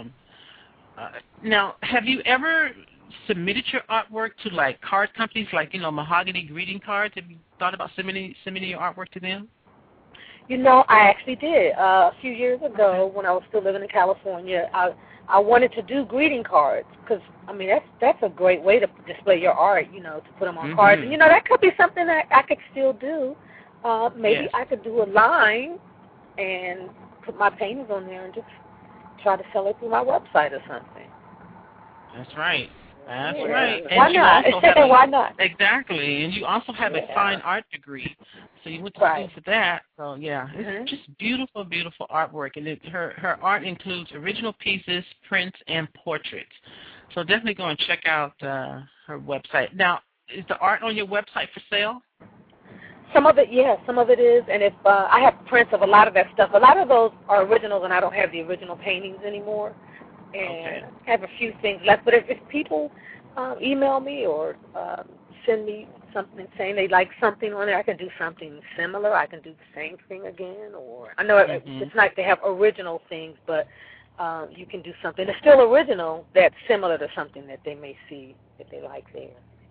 Now, have you ever submitted your artwork to, like, card companies, like, Mahogany greeting cards? Have you thought about submitting your artwork to them? I actually did. A few years ago when I was still living in California, I wanted to do greeting cards because, I mean, that's a great way to display your art, you know, to put them on cards. And, you know, that could be something that I could still do. Maybe I could do a line and put my paintings on there and just try to sell it through my website or something. That's right. That's right. And Why not? Why not? Exactly. And you also have a fine art degree. So you went to school for that. So, yeah, it's just beautiful, beautiful artwork. And her art includes original pieces, prints, and portraits. So definitely go and check out her website. Now, is the art on your website for sale? Some of it, yes. Some of it is. And if I have prints of a lot of that stuff. A lot of those are originals, and I don't have the original paintings anymore. And I have a few things left. But if people email me or send me something saying they like something on there, I can do something similar. I can do the same thing again. Or I know it's nice to have original things, but you can do something that's still original that's similar to something that they may see that they like there.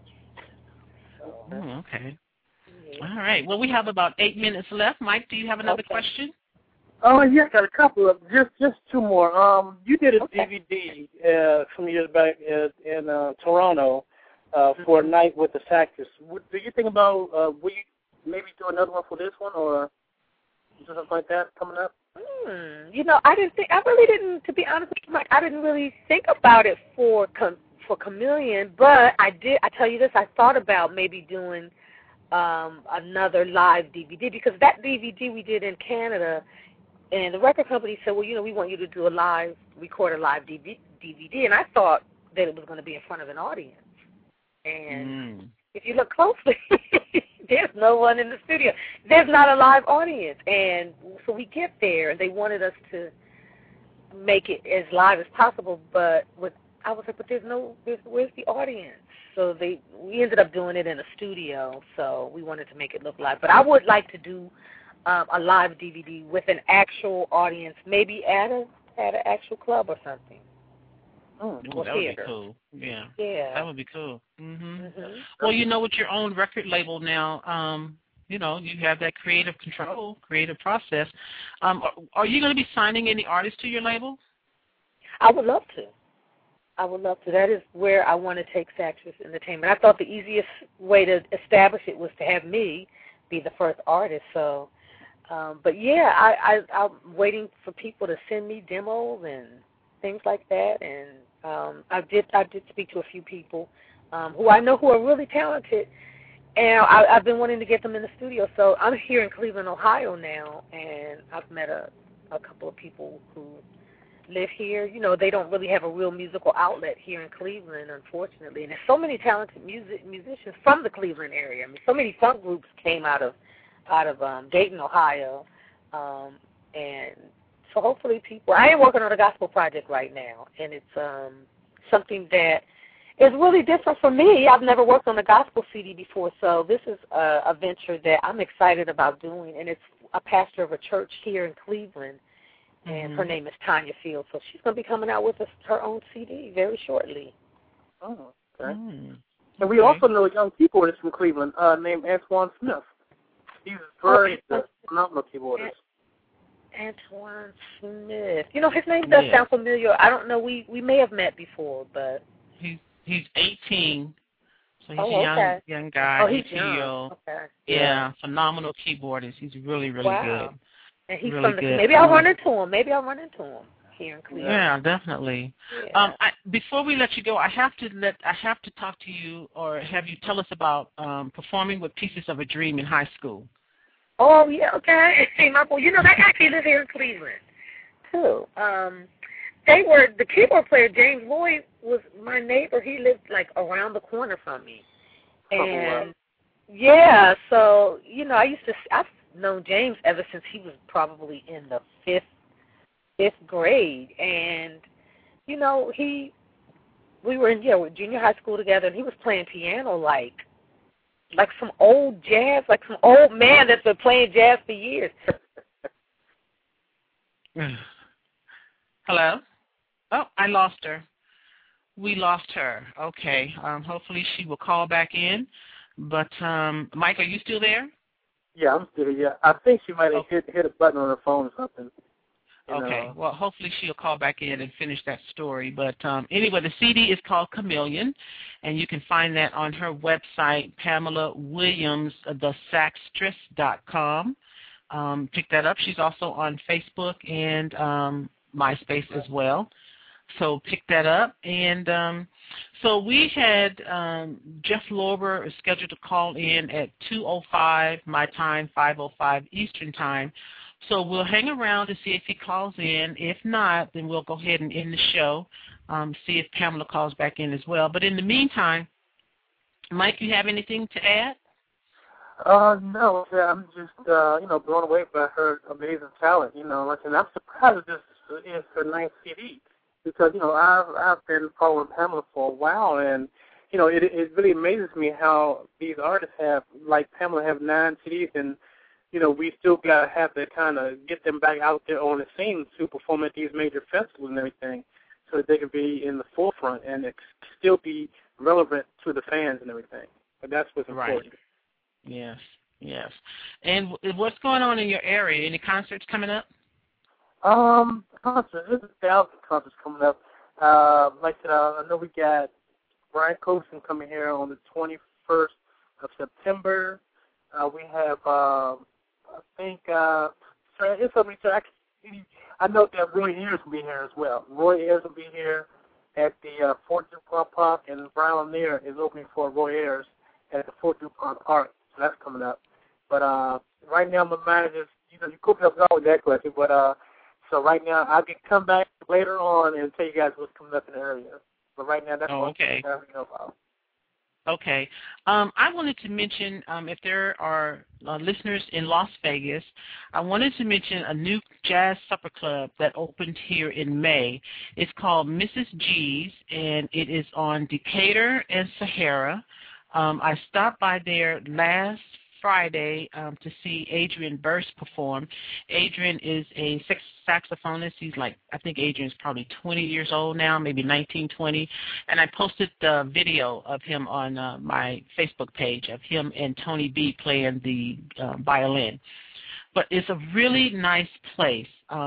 So, okay. Yeah. All right. Well, we have about 8 minutes left. Mike, do you have another question? Oh, yeah, I got a couple of, just two more. You did a DVD some years back in Toronto for a night with the Saxes. Do you think about, will you maybe do another one for this one or something like that coming up? You know, I really didn't, to be honest with you, Mike, I didn't really think about it for Chameleon, but I tell you this, I thought about maybe doing another live DVD because that DVD we did in Canada, and the record company said, well, you know, we want you to do record a live DVD. And I thought that it was going to be in front of an audience. And if you look closely, there's no one in the studio. There's not a live audience. And so we get there, and they wanted us to make it as live as possible. But I was like, but where's the audience? So we ended up doing it in a studio. So we wanted to make it look live. But I would like to do a live DVD with an actual audience, maybe at an actual club or something. That would be cool. Yeah. That would be cool. Well, you know, with your own record label now, you know, you have that creative control, creative process. Are you going to be signing any artists to your label? I would love to. That is where I want to take Saxes Entertainment. I thought the easiest way to establish it was to have me be the first artist. So, but yeah, I'm waiting for people to send me demos and things like that. And I did speak to a few people who I know who are really talented, and I've been wanting to get them in the studio. So I'm here in Cleveland, Ohio now, and I've met a couple of people who live here. You know, they don't really have a real musical outlet here in Cleveland, unfortunately. And there's so many talented musicians from the Cleveland area. I mean, so many funk groups came out of Dayton, Ohio, and so hopefully people. I am working on a gospel project right now, and it's something that is really different for me. I've never worked on a gospel CD before, so this is a venture that I'm excited about doing, and it's a pastor of a church here in Cleveland. And her name is Tanya Fields, so she's going to be coming out with her own CD very shortly. Oh, okay. And we also know a young keyboardist from Cleveland named Antoine Smith. He's very phenomenal keyboardist. Antoine Smith. You know, his name does sound familiar. I don't know. We may have met before, but he's 18, so he's a young guy. Oh, he's young. Okay. Yeah, phenomenal keyboardist. He's really, really good. And he's really from good. Maybe I'll run into him. Here in Cleveland. Yeah, definitely. Yeah. Before we let you go, I have to talk to you or have you tell us about performing with Pieces of a Dream in high school. Oh yeah, okay. Hey, my boy, you know they actually live here in Cleveland too. The keyboard player James Lloyd was my neighbor. He lived like around the corner from me, and so you know I've known James ever since he was probably in the fifth grade, and you know we were in junior high school together, and he was playing piano like some old jazz, like some old man that's been playing jazz for years. Hello? Oh, I lost her. We lost her. Okay. Hopefully she will call back in. But Mike, are you still there? Yeah, I'm still here. I think she might have hit a button on her phone or something. Okay. Well, hopefully she'll call back in and finish that story. But anyway, the CD is called Chameleon, and you can find that on her website, Pamela Williams, thesaxtress.com. Pick that up. She's also on Facebook and MySpace as well. So pick that up. And so we had Jeff Lorber is scheduled to call in at 2:05 my time, 5:05 Eastern time. So we'll hang around to see if he calls in. If not, then we'll go ahead and end the show, see if Pamela calls back in as well. But in the meantime, Mike, you have anything to add? No, I'm just, blown away by her amazing talent, and I'm surprised this is her ninth CD because, I've been following Pamela for a while, and, it really amazes me how these artists have, like Pamela, have 9 CDs, and, we still got to have to kind of get them back out there on the scene to perform at these major festivals and everything so that they can be in the forefront and still be relevant to the fans and everything. But that's what's important. Right. Yes, yes. And what's going on in your area? Any concerts coming up? Concerts. There's 1,000 concerts coming up. Like I said, I know we got Brian Colson coming here on the 21st of September. We have, I think, it's something. I know that Roy Ayers will be here as well. Roy Ayers will be here at the Fort DuPont Park, and Brian Lanier is opening for Roy Ayers at the Fort DuPont Park. So that's coming up. But right now my mind is just, you could help out with that question. But so right now I can come back later on and tell you guys what's coming up in the area. But right now that's what I know about. Okay. I wanted to mention, if there are listeners in Las Vegas, I wanted to mention a new jazz supper club that opened here in May. It's called Mrs. G's, and it is on Decatur and Sahara. I stopped by there last Friday to see Adrian Burst perform. Adrian is a saxophonist. He's I think Adrian's probably 20 years old now, maybe 19, 20. And I posted the video of him on my Facebook page of him and Tony B playing the violin. But it's a really nice place.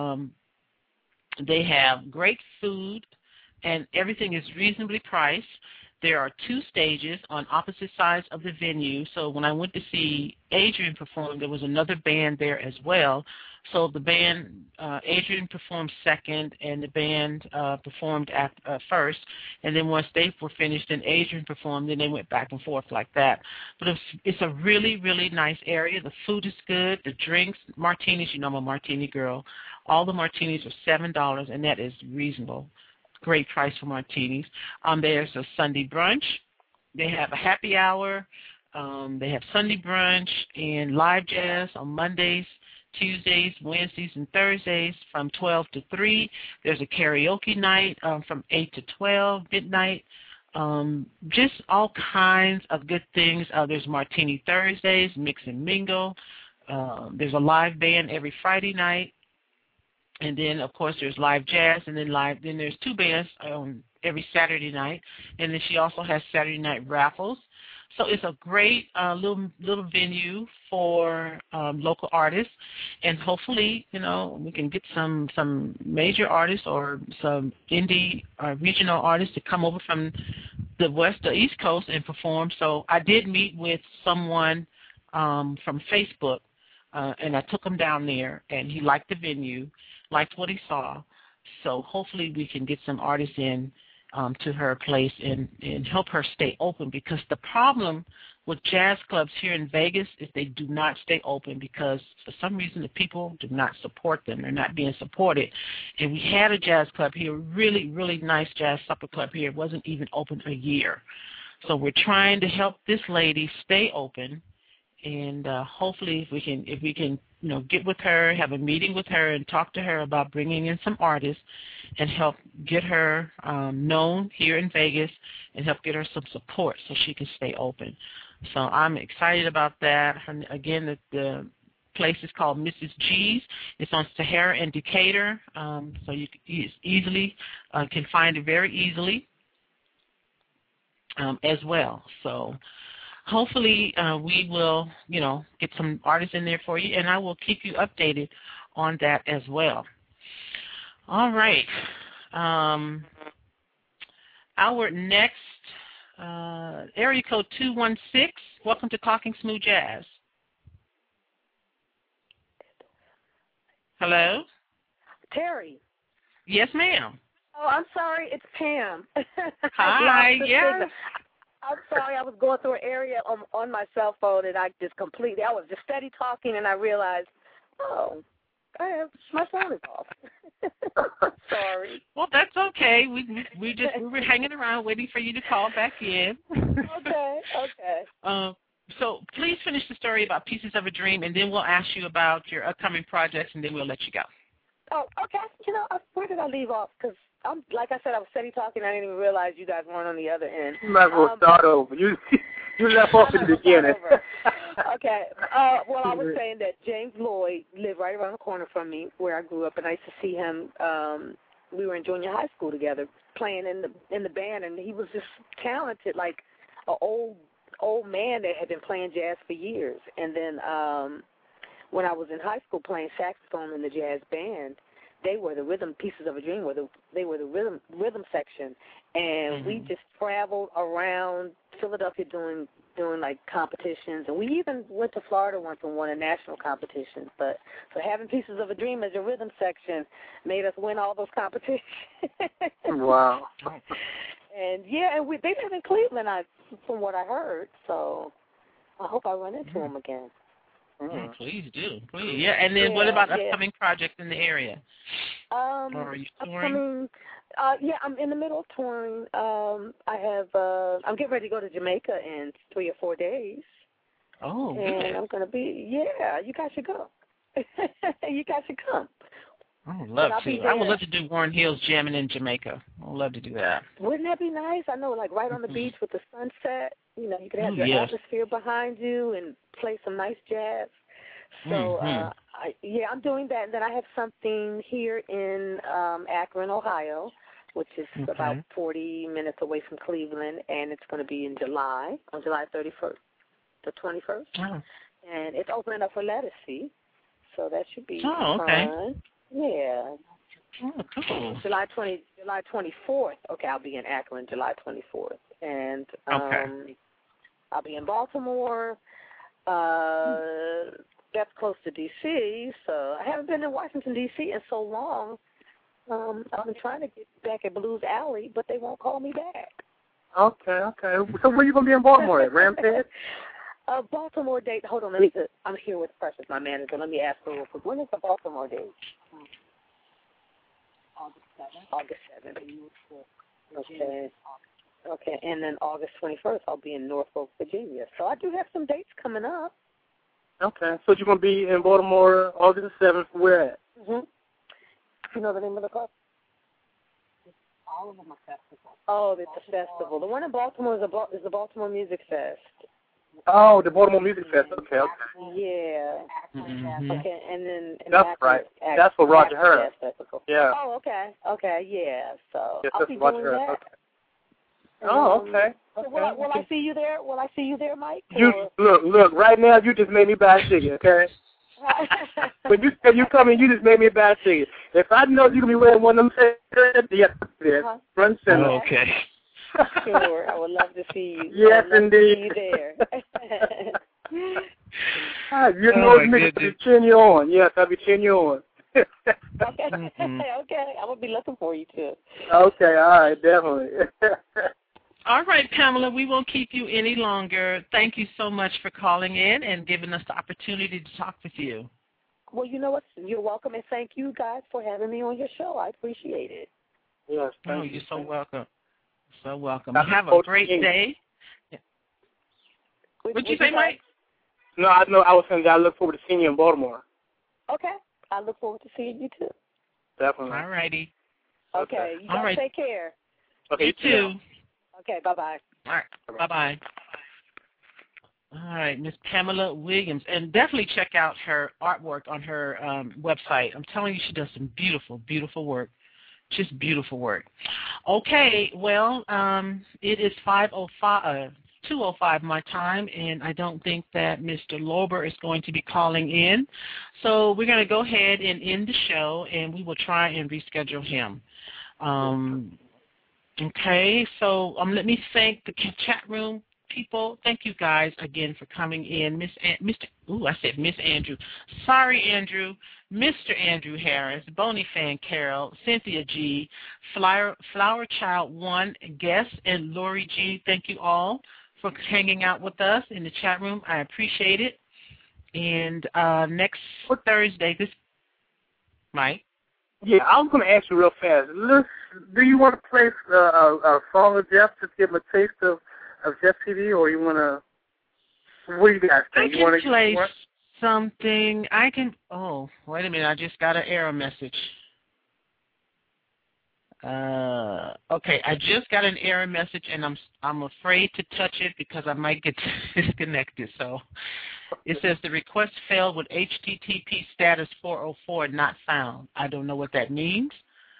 They have great food, and everything is reasonably priced. There are 2 stages on opposite sides of the venue. So when I went to see Adrian perform, there was another band there as well. So the band, Adrian performed second, and the band performed first. And then once they were finished and Adrian performed, then they went back and forth like that. But it's a really, really nice area. The food is good. The drinks, martinis, I'm a martini girl. All the martinis are $7, and that is reasonable. Great price for martinis. There's a Sunday brunch. They have a happy hour. They have Sunday brunch and live jazz on Mondays, Tuesdays, Wednesdays, and Thursdays from 12 to 3. There's a karaoke night from 8 to 12 midnight. Just all kinds of good things. There's Martini Thursdays, Mix and Mingle. There's a live band every Friday night. And then, of course, there's live jazz, and then there's 2 bands every Saturday night. And then she also has Saturday night raffles. So it's a great little venue for local artists, and hopefully, we can get some major artists or some indie regional artists to come over from the East Coast and perform. So I did meet with someone from Facebook, and I took him down there, and he liked the venue, liked what he saw. So hopefully we can get some artists in to her place and help her stay open, because the problem with jazz clubs here in Vegas is they do not stay open because for some reason the people do not support them. They're not being supported. And we had a jazz club here, really, really nice jazz supper club here. It wasn't even open a year. So we're trying to help this lady stay open, and hopefully if we can get with her, have a meeting with her, and talk to her about bringing in some artists and help get her known here in Vegas and help get her some support so she can stay open. So I'm excited about that. And again, the place is called Mrs. G's. It's on Sahara and Decatur, so you easily can find it very easily as well. So hopefully we will, get some artists in there for you, and I will keep you updated on that as well. All right. Our next area code 216. Welcome to Talking Smooth Jazz. Hello? Terry. Yes, ma'am. Oh, I'm sorry. It's Pam. Hi, yes. I'm sorry. I was going through an area on my cell phone, and I was just steady talking, and I realized, my phone is off. Sorry. Well, that's okay. We were hanging around waiting for you to call back in. Okay. So please finish the story about Pieces of a Dream, and then we'll ask you about your upcoming projects, and then we'll let you go. Oh, okay. Where did I leave off? Because like I said, I was steady talking. I didn't even realize you guys weren't on the other end. You might as well start over. You left off at the beginning. Okay. Well, I was saying that James Lloyd lived right around the corner from me where I grew up, and I used to see him. We were in junior high school together playing in the band, and he was just talented, like an old man that had been playing jazz for years. And then when I was in high school playing saxophone in the jazz band, they were the rhythm Pieces of a Dream. They were the rhythm section, and we just traveled around Philadelphia doing like competitions, and we even went to Florida once and won a national competition. But so having Pieces of a Dream as a rhythm section made us win all those competitions. Wow. And they live in Cleveland, from what I heard. So I hope I run into them again. Yeah, please do. Please. Yeah, and then what about upcoming projects in the area? Or are you touring? I'm in the middle of touring. I'm getting ready to go to Jamaica in 3 or 4 days. Oh, good. And I'm going to be, you guys should go. You guys should come. I would love to. I would love to do Warren Hills jamming in Jamaica. I would love to do that. Wouldn't that be nice? I know, like right on the beach with the sunset. You could have your atmosphere behind you and play some nice jazz. So, I'm doing that. And then I have something here in Akron, Ohio, which is about 40 minutes away from Cleveland, and it's going to be in July, on July 31st, the 21st. Oh. And it's opening up for Lettucey, so that should be fun. Yeah. Oh, cool. July 24th. Okay, I'll be in Akron July 24th. And I'll be in Baltimore. That's close to D.C., so I haven't been in Washington, D.C. in so long. I've been trying to get back at Blues Alley, but they won't call me back. Okay. So where are you going to be in Baltimore at, Ramshead? Baltimore date. Hold on, I'm here with Precious, my manager. Let me ask her real quick. When is the Baltimore date? August 7th. Okay, and then August 21st, I'll be in Norfolk, Virginia. So I do have some dates coming up. Okay, so you're going to be in Baltimore August 7th. Where at? You know the name of the club? All of them are festivals. Oh, it's a festival. The one in Baltimore is the Baltimore Music Fest. Oh, the Baltimore Music Fest. Okay. Yeah. Okay, and then that's right. That's for Roger Harris. Yeah. Oh, okay. Yeah. So yes, I'll be doing that. Okay. Oh, okay. So will I see you there? Will I see you there, Mike? You look. Right now, you just made me buy a ticket. Okay. When you said you coming, you just made me buy a ticket. If I know you're gonna be wearing one of them shirts, front center. Oh, okay. Sure, I would love to see you. Yes, indeed. See you there. You know me to cheering you on. Yes, I'll be cheering you on. Okay. Okay. I will be looking for you too. Okay. All right. Definitely. All right, Pamela, we won't keep you any longer. Thank you so much for calling in and giving us the opportunity to talk with you. Well, you know what? You're welcome, and thank you guys for having me on your show. I appreciate it. Yes, thank you. You're so welcome. So welcome. Have a great day. Yeah. What'd you say, Mike? No, I was saying that I look forward to seeing you in Baltimore. Okay. I look forward to seeing you, too. Definitely. All righty. Okay. You guys take care. Okay, you too. Okay, bye-bye. All right, bye-bye. All right, Miss Pamela Williams. And definitely check out her artwork on her website. I'm telling you, she does some beautiful, beautiful work. Just beautiful work. Okay, well, it is 2:05 my time, and I don't think that Mr. Lober is going to be calling in. So we're going to go ahead and end the show, and we will try and reschedule him. Okay, so let me thank the chat room people. Thank you guys again for coming in. Miss Andrew. Sorry, Andrew. Mr. Andrew Harris, Bonnie Fan Carroll, Cynthia G, Flower Child 1, Guest, and Lori G. Thank you all for hanging out with us in the chat room. I appreciate it. And next Thursday, Mike? Yeah, I was going to ask you real fast. Do you want to play a song of Jeff to give him a taste of Jeff CD, or you want to? What do you guys think? I can play something. I can. Oh, wait a minute! I just got an error message. Okay, I just got an error message, and I'm afraid to touch it because I might get disconnected. So it says the request failed with HTTP status 404 not found. I don't know what that means.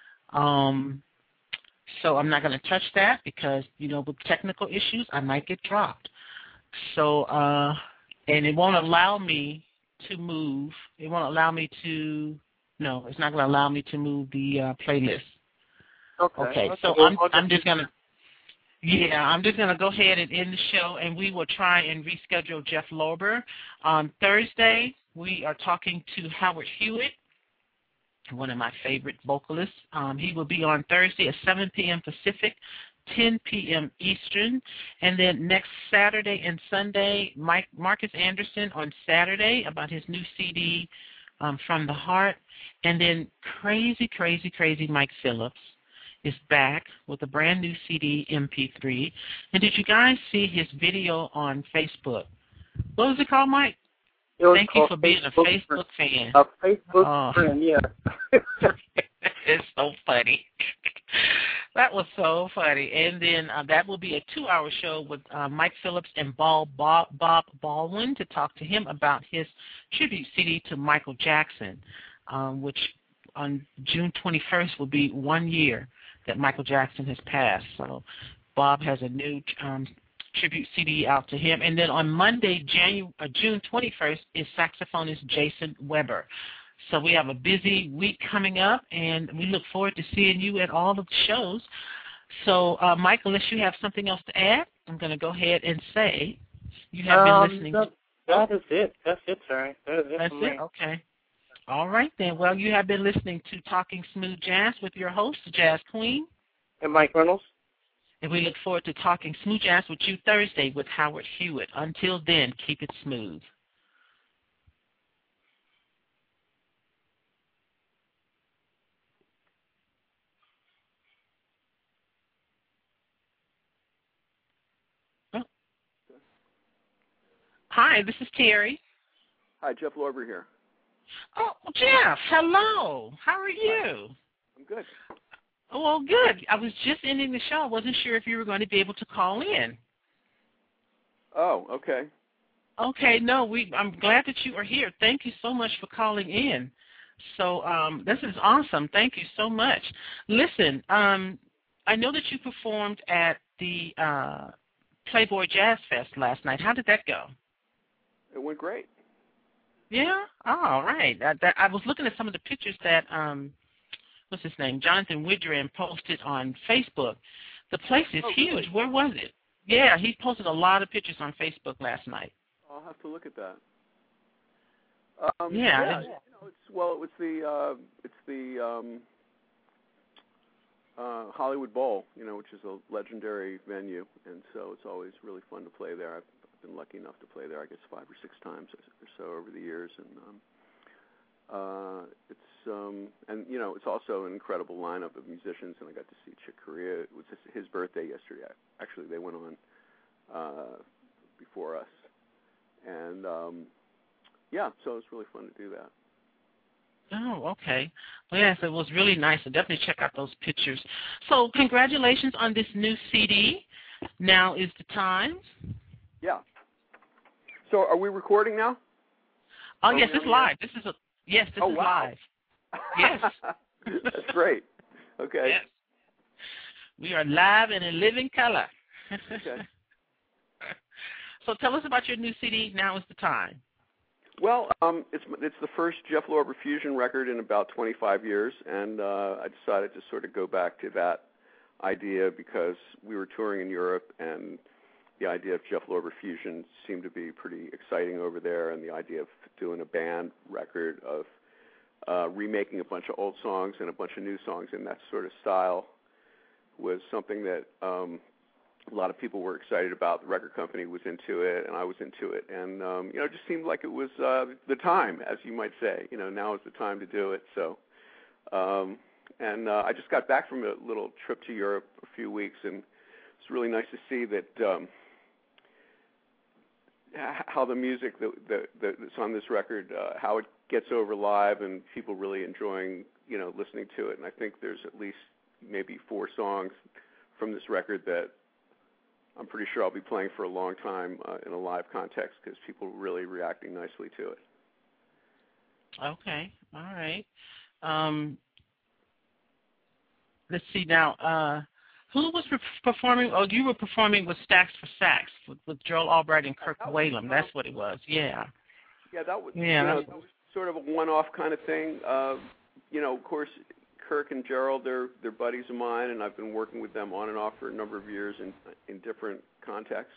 So I'm not going to touch that because, with technical issues, I might get dropped. So, and it won't allow me to move. It won't allow me to, no, it's not going to allow me to move the playlist. Okay. So I'm just going to, I'm just going to go ahead and end the show, and we will try and reschedule Jeff Lober. On Thursday, we are talking to Howard Hewitt, one of my favorite vocalists. He will be on Thursday at 7 p.m. Pacific, 10 p.m. Eastern. And then next Saturday and Sunday, Marcus Anderson on Saturday about his new CD, From the Heart. And then crazy Mike Phillips is back with a brand new CD, MP3. And did you guys see his video on Facebook? What was it called, Mike? Thank you for being a Facebook fan. A Facebook friend, yeah. It's so funny. That was so funny. And then that will be a 2-hour show with Mike Phillips and Bob Baldwin to talk to him about his tribute CD to Michael Jackson, which on June 21st will be 1 year that Michael Jackson has passed. So Bob has a new tribute CD out to him. And then on Monday, June 21st, is saxophonist Jason Weber. So we have a busy week coming up, and we look forward to seeing you at all of the shows. So, Mike, unless you have something else to add, I'm going to go ahead and say you have been listening. That is it. That's it, sorry. That is it. That's it? Okay. All right, then. Well, you have been listening to Talking Smooth Jazz with your host, the Jazz Queen. And Mike Reynolds. And we look forward to talking smooth jazz with you Thursday with Howard Hewitt. Until then, keep it smooth. Oh. Hi, this is Terry. Hi, Jeff Lober here. Oh, Jeff, hello. How are you? I'm good. Oh, well, good. I was just ending the show. I wasn't sure if you were going to be able to call in. Oh, okay. Okay, no, I'm glad that you are here. Thank you so much for calling in. So this is awesome. Thank you so much. Listen, I know that you performed at the Playboy Jazz Fest last night. How did that go? It went great. Yeah? Oh, all right. I was looking at some of the pictures that what's his name, Jonathan Widran posted on Facebook. The place is huge. Really? Where was it? Yeah, he posted a lot of pictures on Facebook last night. I'll have to look at that. Yeah. It's the Hollywood Bowl, which is a legendary venue, and so it's always really fun to play there. I've been lucky enough to play there, I guess, 5 or 6 times or so over the years, and it's also an incredible lineup of musicians, and I got to see Chick Corea. It was his birthday yesterday. Actually, they went on before us, and so it was really fun to do that. Oh, okay. Well, yes, it was really nice. So definitely check out those pictures. So congratulations on this new CD. Now is the time. Yeah. So are we recording now? Oh, yes, it's live. This is live. Yes. That's great. Okay. Yes. We are live and in living color. Okay. So tell us about your new CD, Now Is the Time. Well, it's the first Jeff Lorber fusion record in about 25 years, and I decided to sort of go back to that idea because we were touring in Europe, and the idea of Jeff Lorber fusion seemed to be pretty exciting over there, and the idea of doing a band record of remaking a bunch of old songs and a bunch of new songs in that sort of style was something that a lot of people were excited about. The record company was into it, and I was into it, and it just seemed like it was the time, as you might say. Now is the time to do it. So, I just got back from a little trip to Europe a few weeks, and it's really nice to see that how the music that's on this record, how it gets over live, and people really enjoying listening to it. And I think there's at least maybe 4 songs from this record that I'm pretty sure I'll be playing for a long time in a live context because people are really reacting nicely to it. Okay, all right. Let's see now. Who was performing? Oh, you were performing with Stax for Sax with Joel Albright and Kirk Whalum. That's what it was. Yeah. Yeah, that was. Yeah. That was sort of a one-off kind of thing. Of course, Kirk and Gerald, they're buddies of mine, and I've been working with them on and off for a number of years in different contexts.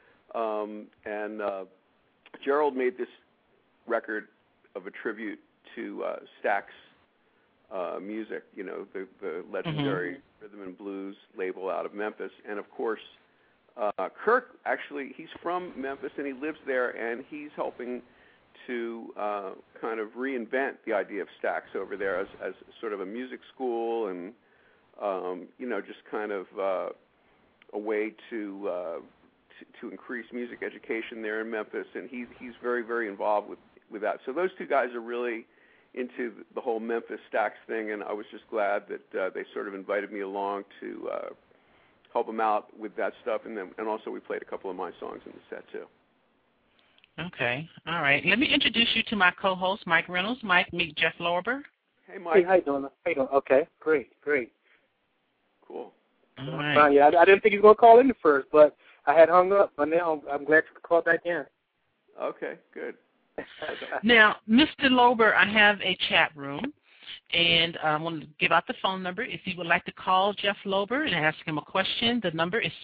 Gerald made this record of a tribute to Stax music, the legendary rhythm and blues label out of Memphis. And of course, Kirk, actually, he's from Memphis and he lives there, and he's helping to kind of reinvent the idea of Stax over there as sort of a music school and, just kind of a way to increase music education there in Memphis. And he's very, very involved with that. So those two guys are really into the whole Memphis Stax thing, and I was just glad that they sort of invited me along to help them out with that stuff. And also we played a couple of my songs in the set, too. Okay. All right. Let me introduce you to my co-host, Mike Reynolds. Mike, meet Jeff Lorber. Hey, Mike. Hey, how you doing? Okay, great. Cool. All right. Yeah, I didn't think he was going to call in first, but I had hung up, but now I'm glad you called back in. Okay, good. Now, Mr. Lorber, I have a chat room, and I want to give out the phone number. If you would like to call Jeff Lorber and ask him a question, the number is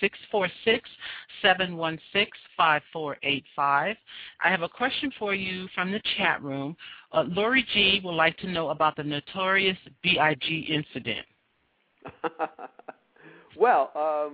646-716-5485. I have a question for you from the chat room. Lori G. would like to know about the Notorious B.I.G. incident. Well,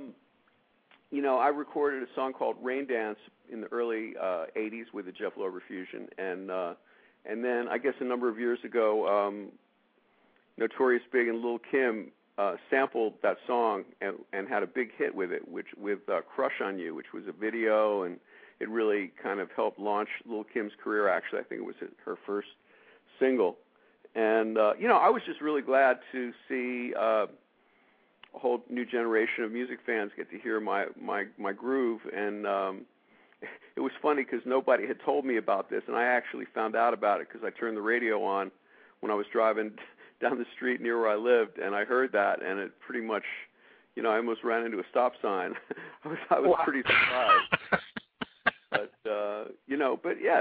I recorded a song called Rain Dance in the early 80s with the Jeff Lorber fusion, and then I guess a number of years ago, Notorious Big and Lil' Kim sampled that song and had a big hit with it, with Crush on You, which was a video, and it really kind of helped launch Lil' Kim's career. Actually, I think it was her first single, and I was just really glad to see a whole new generation of music fans get to hear my groove, and it was funny because nobody had told me about this, and I actually found out about it because I turned the radio on when I was driving down the street near where I lived, and I heard that, and it pretty much, I almost ran into a stop sign. I was pretty surprised. But yeah,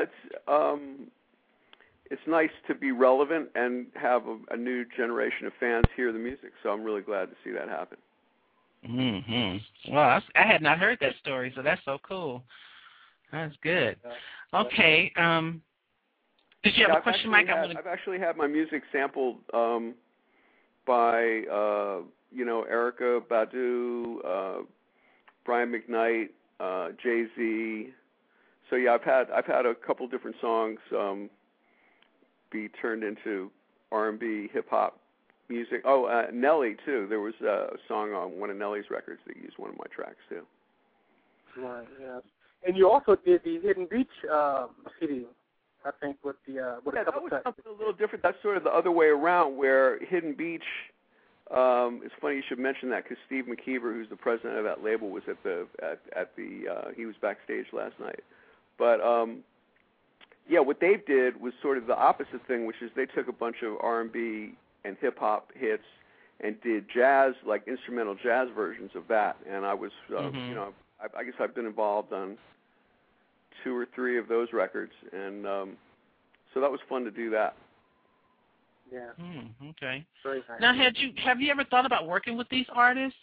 it's nice to be relevant and have a new generation of fans hear the music, so I'm really glad to see that happen. Mm-hmm. Well, I had not heard that story, so that's so cool. That's good. Okay. Did you have a question, Mike? I've actually had my music sampled by, Erykah Badu, Brian McKnight, Jay-Z. So yeah, I've had a couple different songs be turned into R&B, hip hop music. Oh, Nelly too. There was a song on one of Nelly's records that used one of my tracks too. Right. Yeah. And you also did the Hidden Beach CD, I think, with a couple that was something a little different. That's sort of the other way around, where Hidden Beach. It's funny you should mention that because Steve McKeever, who's the president of that label, was he was backstage last night. But yeah, what they did was sort of the opposite thing, which is they took a bunch of R&B and hip hop hits and did jazz, like instrumental jazz versions of that. And I was, I guess I've been involved on 2 or 3 of those records, and so that was fun to do that. Yeah. Okay. Very nice. Now, have you ever thought about working with these artists?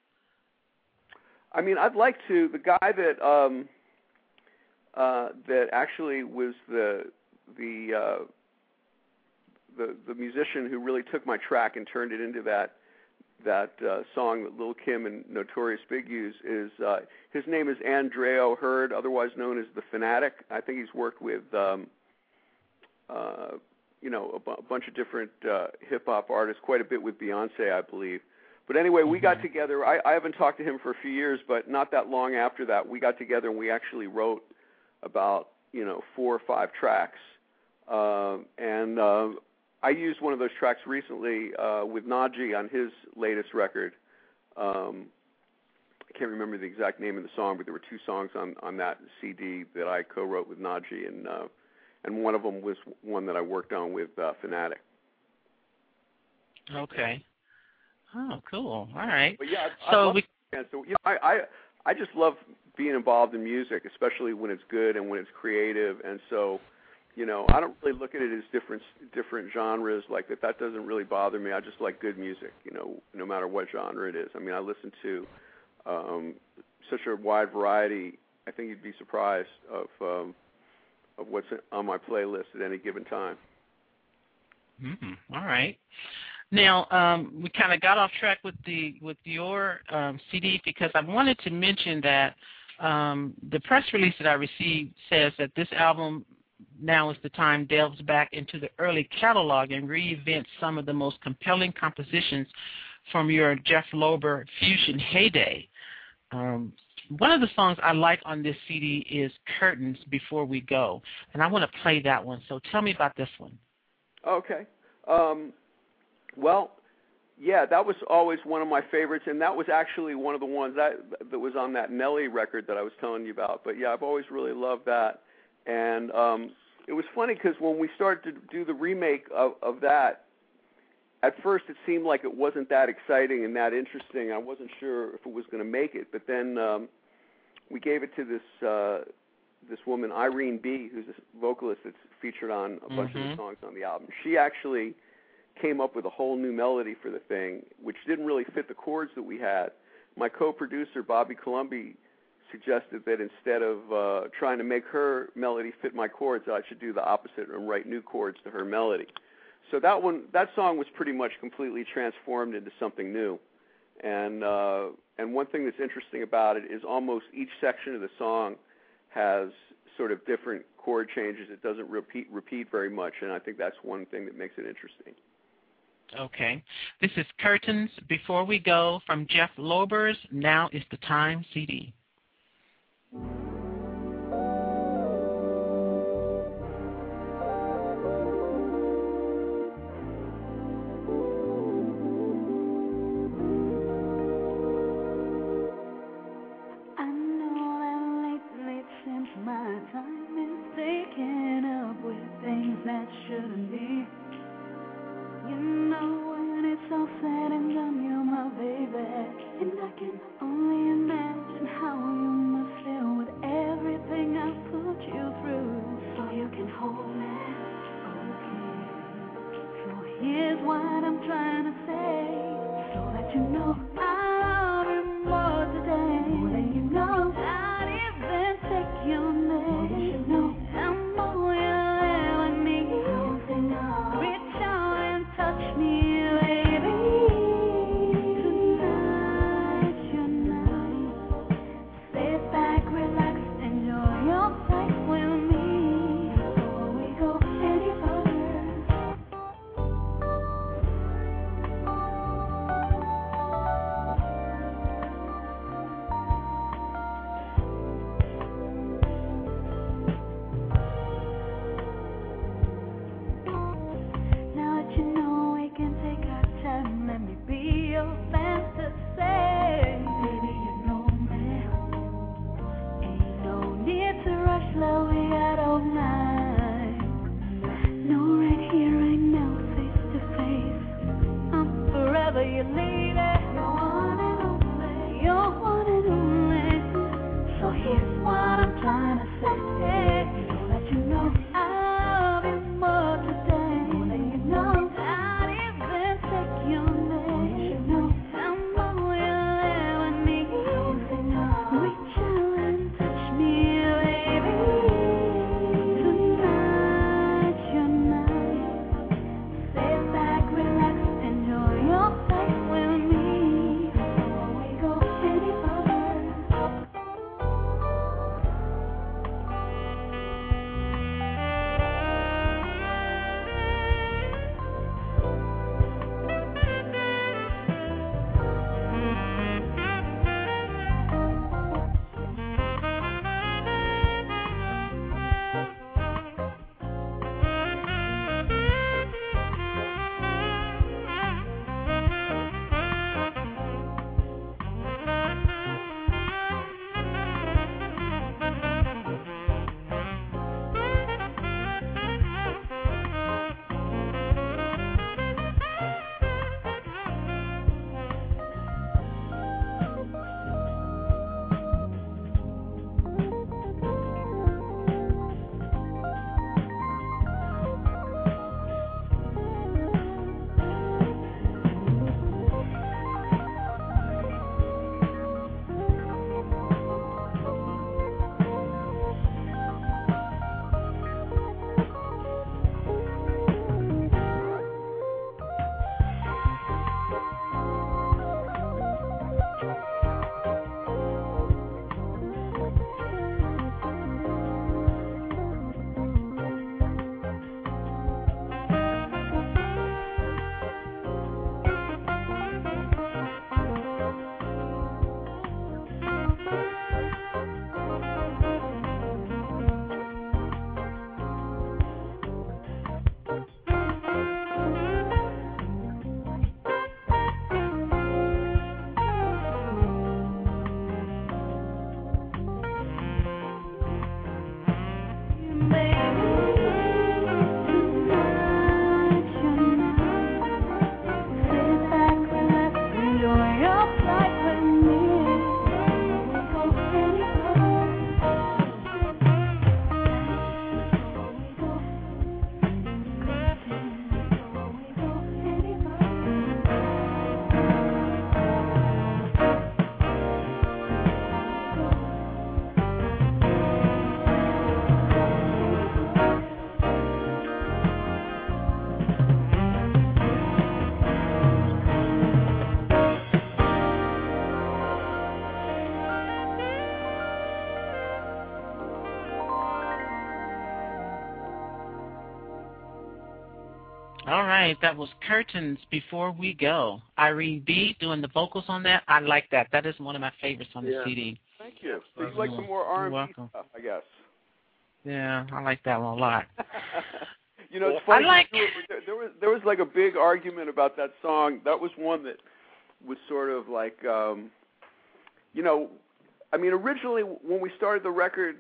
I mean, I'd like to. The guy that that actually was the musician who really took my track and turned it into that song that Lil' Kim and Notorious Big use is his name is Andreo Hurd, otherwise known as the Fanatic. I think he's worked with a bunch of different hip hop artists, quite a bit with Beyonce, I believe. But anyway, we got together. I haven't talked to him for a few years, but not that long after that, we got together and we actually wrote about 4 or 5 tracks. And I used one of those tracks recently with Najee on his latest record. I can't remember the exact name of the song, but there were 2 songs on that CD that I co-wrote with Najee, and one of them was one that I worked on with Fanatic. Okay. Oh, cool. All right. But yeah, I just love being involved in music, especially when it's good and when it's creative. And so, I don't really look at it as different genres like that. That doesn't really bother me. I just like good music, no matter what genre it is. I mean, I listen to such a wide variety. I think you'd be surprised of what's on my playlist at any given time. All right. Now, we kind of got off track with your CD because I wanted to mention that the press release that I received says that this album, Now Is the Time, delves back into the early catalog and reinvents some of the most compelling compositions from your Jeff Lorber fusion heyday. One of the songs I like on this CD is Curtains Before We Go, and I want to play that one. So tell me about this one. Okay. Well, yeah, that was always one of my favorites, and that was actually one of the ones that was on that Nelly record that I was telling you about. But, yeah, I've always really loved that. And it was funny because when we started to do the remake of that, at first it seemed like it wasn't that exciting and that interesting. I wasn't sure if it was going to make it. But then we gave it to this woman, Irene B., who's a vocalist that's featured on a bunch of the songs on the album. She actually came up with a whole new melody for the thing, which didn't really fit the chords that we had. My co-producer, Bobby Colombi, suggested that instead of trying to make her melody fit my chords, I should do the opposite and write new chords to her melody. So that song was pretty much completely transformed into something new. And one thing that's interesting about it is almost each section of the song has sort of different chord changes. It doesn't repeat very much, and I think that's one thing that makes it interesting. Okay. This is Curtains Before We Go from Jeff Lorber's Now Is the Time CD. And I can only imagine how you must feel with All right, that was Curtains Before We Go. Irene B. doing the vocals on that. I like that. That is one of my favorites on the CD. Thank you. So you like some more R&B stuff, I guess. Yeah, I like that one a lot. You know, it's funny. There was like a big argument about that song. That was one that was sort of like, you know, I mean, originally when we started the record,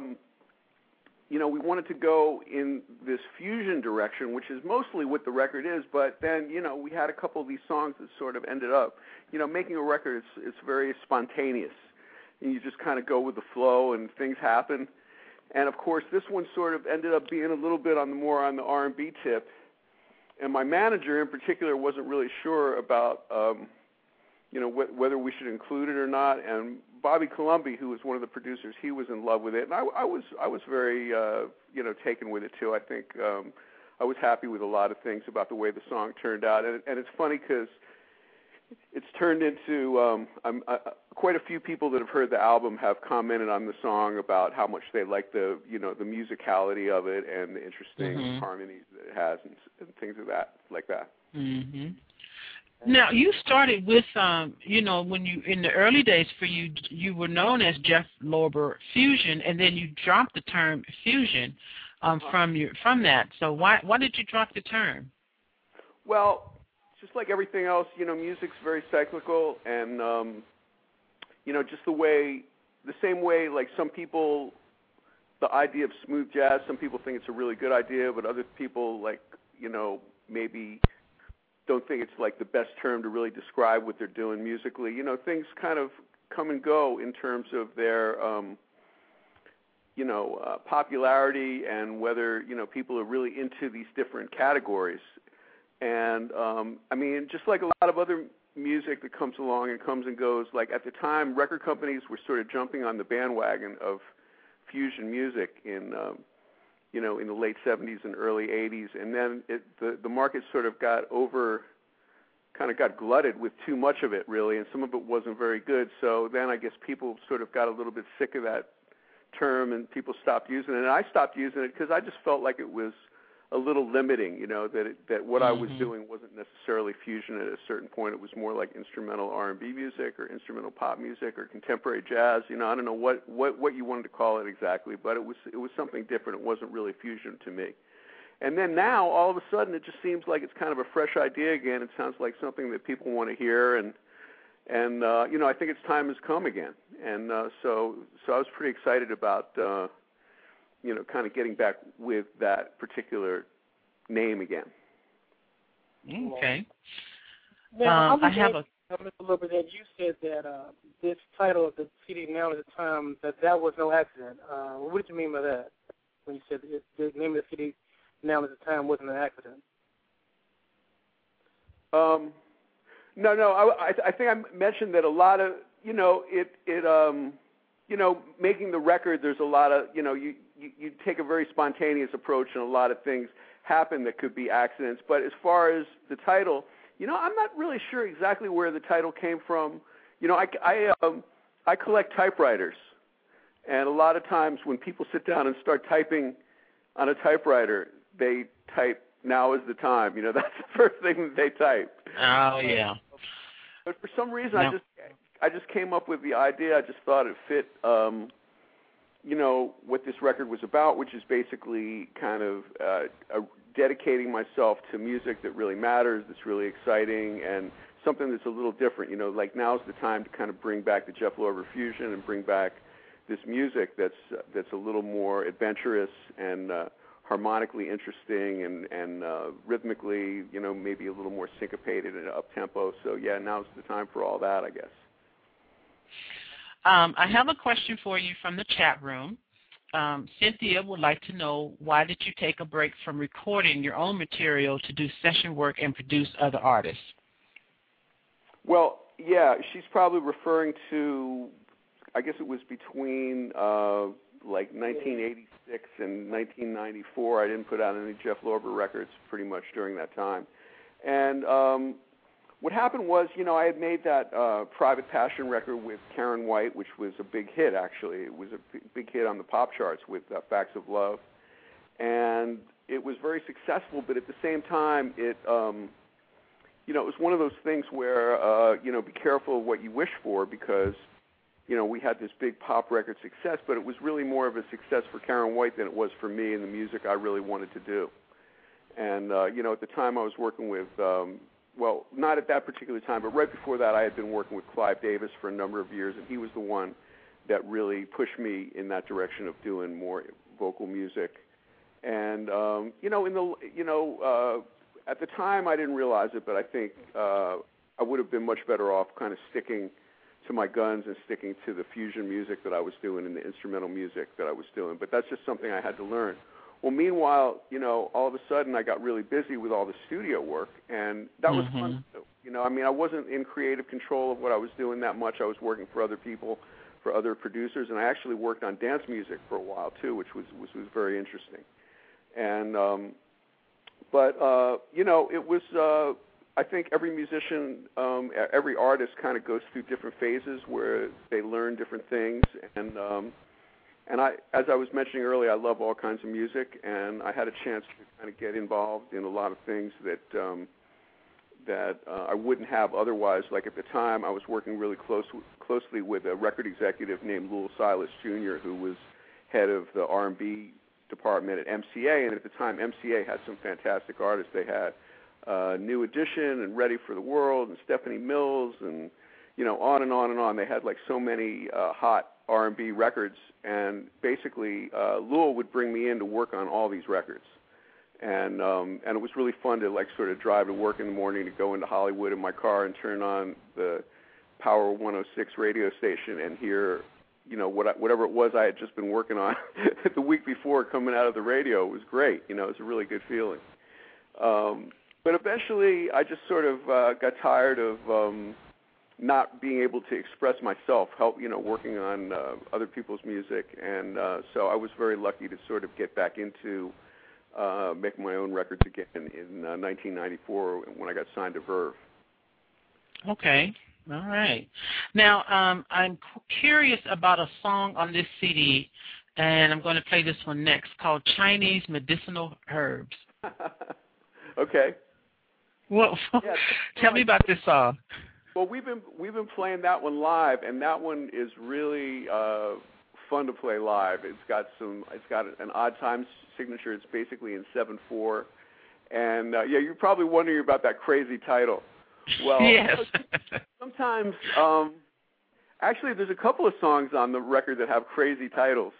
you know, we wanted to go in this fusion direction, which is mostly what the record is, but then, you know, we had a couple of these songs that sort of ended up, you know, making a record, it's very spontaneous. And you just kind of go with the flow and things happen. And, of course, this one sort of ended up being a little bit on the R&B tip. And my manager in particular wasn't really sure about, you know, whether we should include it or not. And Bobby Colomby, who was one of the producers, he was in love with it. And I was very, you know, taken with it, too. I think I was happy with a lot of things about the way the song turned out. And it's funny because it's turned into quite a few people that have heard the album have commented on the song about how much they like the, you know, the musicality of it and the interesting harmonies that it has and things of that, like that. Mm-hmm. Now, you started with, you know, when you, in the early days for you, you were known as Jeff Lorber Fusion, and then you dropped the term fusion from that. So why did you drop the term? Well, just like everything else, you know, music's very cyclical, and you know, just the same way, like some people, the idea of smooth jazz, some people think it's a really good idea, but other people, like, you know, maybe don't think it's like the best term to really describe what they're doing musically. You know, things kind of come and go in terms of their, you know, popularity and whether, you know, people are really into these different categories. And, I mean, just like a lot of other music that comes along and comes and goes, like at the time, record companies were sort of jumping on the bandwagon of fusion music in, you know, in the late 70s and early 80s. And then the market sort of got glutted with too much of it, really, and some of it wasn't very good. So then I guess people sort of got a little bit sick of that term, and people stopped using it. And I stopped using it because I just felt like it was a little limiting, you know, that what I was doing wasn't necessarily fusion at a certain point. It was more like instrumental R&B music or instrumental pop music or contemporary jazz. You know, I don't know what you wanted to call it exactly, but it was something different. It wasn't really fusion to me. And then now, all of a sudden, it just seems like it's kind of a fresh idea again. It sounds like something that people want to hear, and you know, I think its time has come again. And so I was pretty excited about you know, kind of getting back with that particular name again. Okay. Now, I have a Mr. Lorber, that you said that this title of the CD now at the time that was no accident. What did you mean by that? When you said the name of the CD now at the time wasn't an accident? No. I think I mentioned that a lot of, you know, you know, making the record, there's a lot of, you know, you take a very spontaneous approach, and a lot of things happen that could be accidents. But as far as the title, you know, I'm not really sure exactly where the title came from. You know, I collect typewriters, and a lot of times when people sit down and start typing on a typewriter, they type "now is the time." You know, that's the first thing that they type. Oh yeah. But for some reason, I just came up with the idea. I just thought it fit, you know, what this record was about, which is basically kind of dedicating myself to music that really matters, that's really exciting, and something that's a little different. You know, like now's the time to kind of bring back the Jeff Lorber fusion and bring back this music that's a little more adventurous and harmonically interesting and rhythmically, you know, maybe a little more syncopated and up-tempo. So, yeah, now's the time for all that, I guess. I have a question for you from the chat room. Cynthia would like to know, why did you take a break from recording your own material to do session work and produce other artists? Well, yeah, she's probably referring to, I guess it was between like 1986 and 1994. I didn't put out any Jeff Lorber records pretty much during that time. And what happened was, you know, I had made that Private Passion record with Karen White, which was a big hit, actually. It was a big hit on the pop charts with Facts of Love. and it was very successful. But at the same time, it was one of those things where be careful of what you wish for, because we had this big pop record success, but it was really more of a success for Karen White than it was for me and the music I really wanted to do. And at the time I was working with not at that particular time, but right before that I had been working with Clive Davis for a number of years, and he was the one that really pushed me in that direction of doing more vocal music. And at the time I didn't realize it, but I think I would have been much better off kind of sticking to my guns and sticking to the fusion music that I was doing and the instrumental music that I was doing. But that's just something I had to learn. Well, meanwhile, all of a sudden I got really busy with all the studio work, and that was fun too. I wasn't in creative control of what I was doing that much. I was working for other people, for other producers, and I actually worked on dance music for a while too, which was very interesting. And it was I think every musician, every artist kind of goes through different phases where they learn different things. And I, as I was mentioning earlier, I love all kinds of music, and I had a chance to kind of get involved in a lot of things that I wouldn't have otherwise. Like at the time, I was working really closely with a record executive named Lowell Silas Jr., who was head of the R&B department at MCA, and at the time, MCA had some fantastic artists. They had New Edition and Ready for the World and Stephanie Mills and on and on and on. They had like so many hot R&B records, and basically Lowell would bring me in to work on all these records, and it was really fun to like sort of drive to work in the morning, to go into Hollywood in my car and turn on the Power 106 radio station and hear whatever it was I had just been working on the week before coming out of the radio. It was great. It was a really good feeling. But eventually, I just sort of got tired of not being able to express myself, working on other people's music, and so I was very lucky to sort of get back into making my own records again in 1994 when I got signed to Verve. Okay, all right. Now, I'm curious about a song on this CD, and I'm going to play this one next, called Chinese Medicinal Herbs. Okay. Well, yeah, tell me about this song. Well, we've been playing that one live, and that one is really fun to play live. It's got an odd time signature. It's basically in 7/4, and you're probably wondering about that crazy title. Well, yes. Sometimes, actually, there's a couple of songs on the record that have crazy titles.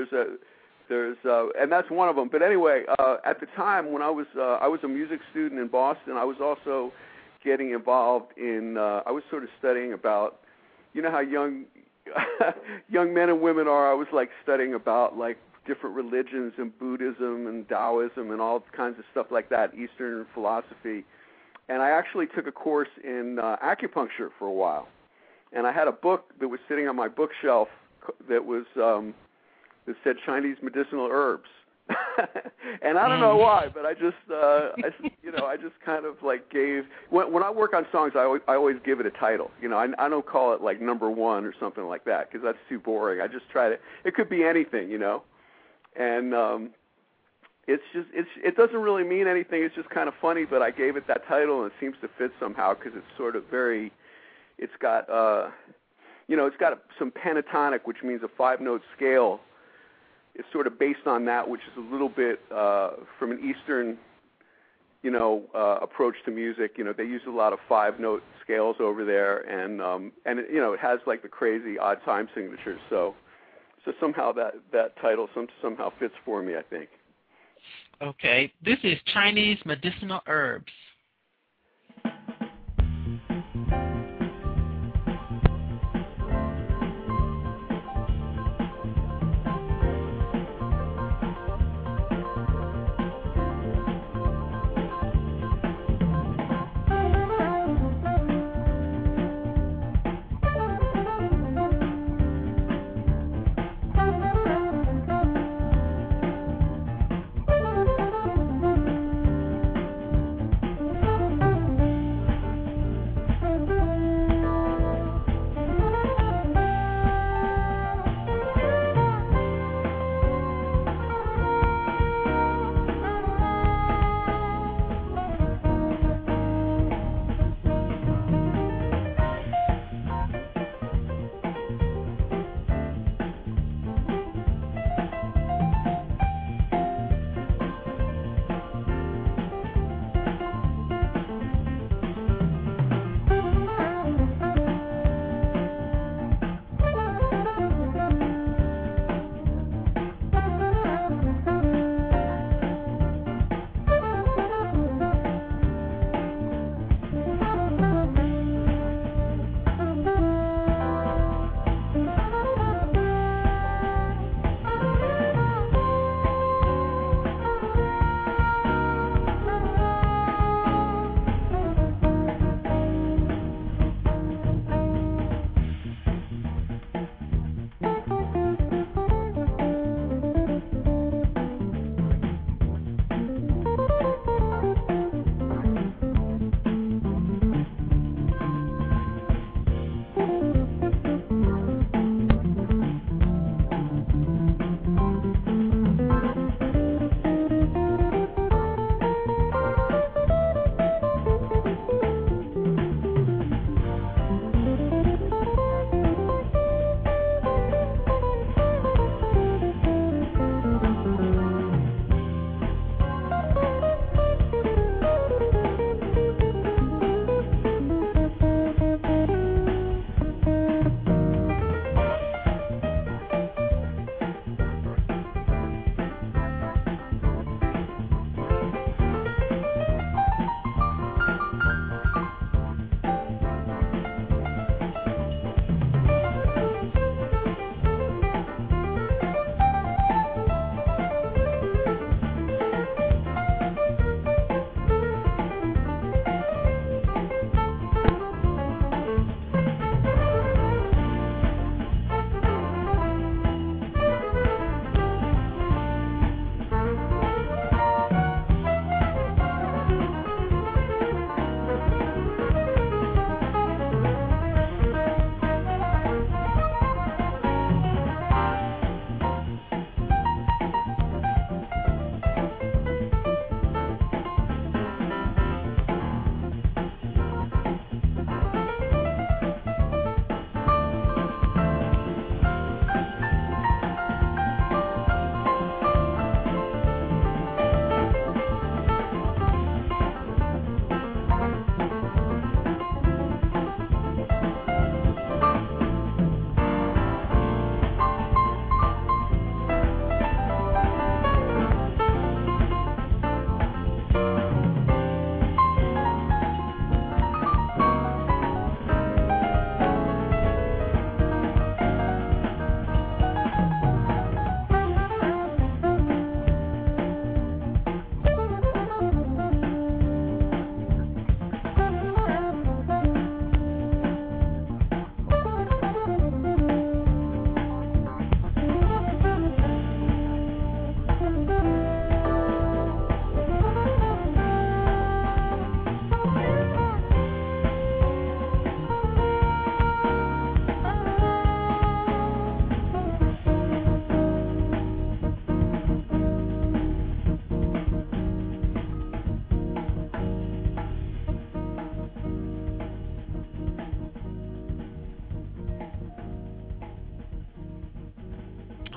And that's one of them. But anyway, at the time when I was a music student in Boston, I was also getting involved in. I was sort of studying about, how young men and women are. I was like studying about like different religions and Buddhism and Taoism and all kinds of stuff like that, Eastern philosophy. And I actually took a course in acupuncture for a while. And I had a book that was sitting on my bookshelf that was. That said Chinese medicinal herbs, and I don't know why, but I just kind of like gave. When I work on songs, I always give it a title. I don't call it like number one or something like that because that's too boring. I just try to. It could be anything, and it doesn't really mean anything. It's just kind of funny, but I gave it that title, and it seems to fit somehow because it's sort of very. It's got it's got some pentatonic, which means a 5-note scale. It's sort of based on that, which is a little bit from an Eastern, approach to music. They use a lot of 5-note scales over there, and it has like the crazy odd time signatures. So somehow that title somehow fits for me, I think. Okay, this is Chinese Medicinal Herbs.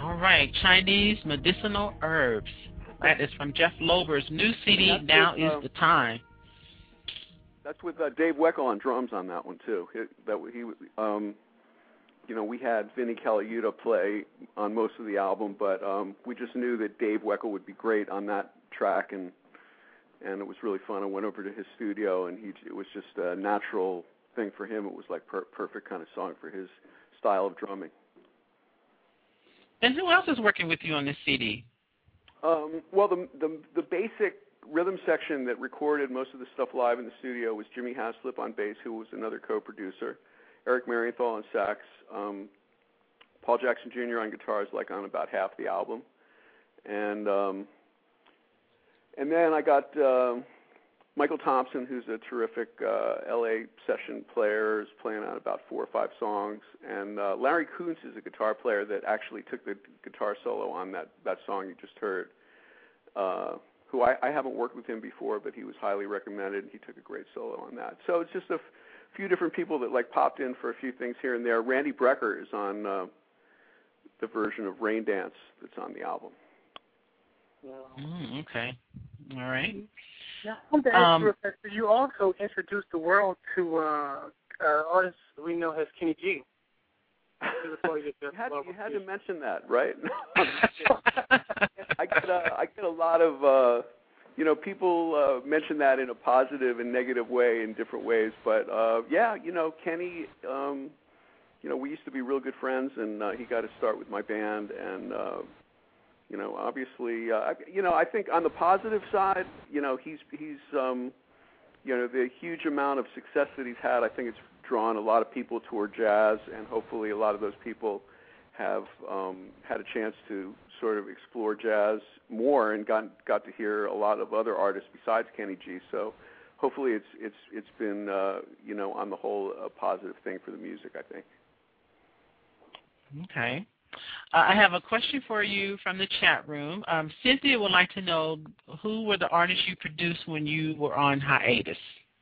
All right, Chinese Medicinal Herbs. That is from Jeff Lober's new CD, Now Is the Time. That's with Dave Weckl on drums on that one, too. We had Vinnie Colaiuta play on most of the album, but we just knew that Dave Weckl would be great on that track, and it was really fun. I went over to his studio, and it was just a natural thing for him. It was like perfect kind of song for his style of drumming. And who else is working with you on this CD? Well, the basic rhythm section that recorded most of the stuff live in the studio was Jimmy Haslip on bass, who was another co-producer, Eric Marienthal on sax, Paul Jackson Jr. on guitars, like on about half the album, and then I got Michael Thompson, who's a terrific LA session player, is playing on about 4 or 5 songs, and Larry Kuntz is a guitar player that actually took the guitar solo on that song you just heard. Who I haven't worked with him before, but he was highly recommended, and he took a great solo on that. So it's just a few different people that like popped in for a few things here and there. Randy Brecker is on the version of Rain Dance that's on the album. Okay. All right. Now, I want to ask you, Professor, you also introduced the world to artists we know as Kenny G. You had to mention that, right? I get a lot of people mention that in a positive and negative way in different ways, but Kenny, we used to be real good friends, and he got to start with my band, and obviously, I think on the positive side, he's the huge amount of success that he's had, I think it's drawn a lot of people toward jazz, and hopefully a lot of those people have had a chance to sort of explore jazz more and got to hear a lot of other artists besides Kenny G. So hopefully it's been on the whole a positive thing for the music, I think. Okay. I have a question for you from the chat room. Cynthia would like to know who were the artists you produced when you were on hiatus?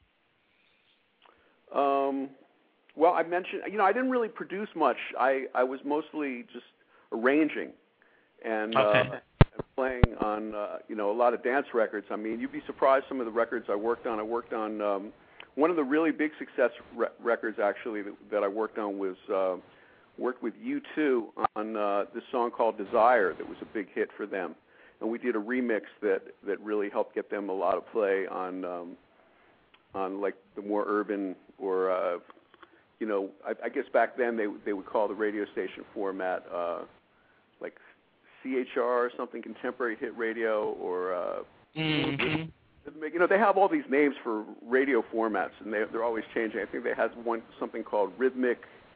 Well, I mentioned, I didn't really produce much. I was mostly just arranging and playing on, a lot of dance records. I mean, you'd be surprised some of the records I worked on. I worked on one of the really big success records, actually, that I worked on was worked with U2 on this song called Desire that was a big hit for them. And we did a remix that really helped get them a lot of play on like the more urban or, I guess back then they would call the radio station format like CHR or something, Contemporary Hit Radio, or they have all these names for radio formats, and they're always changing. I think they had something called Rhythmic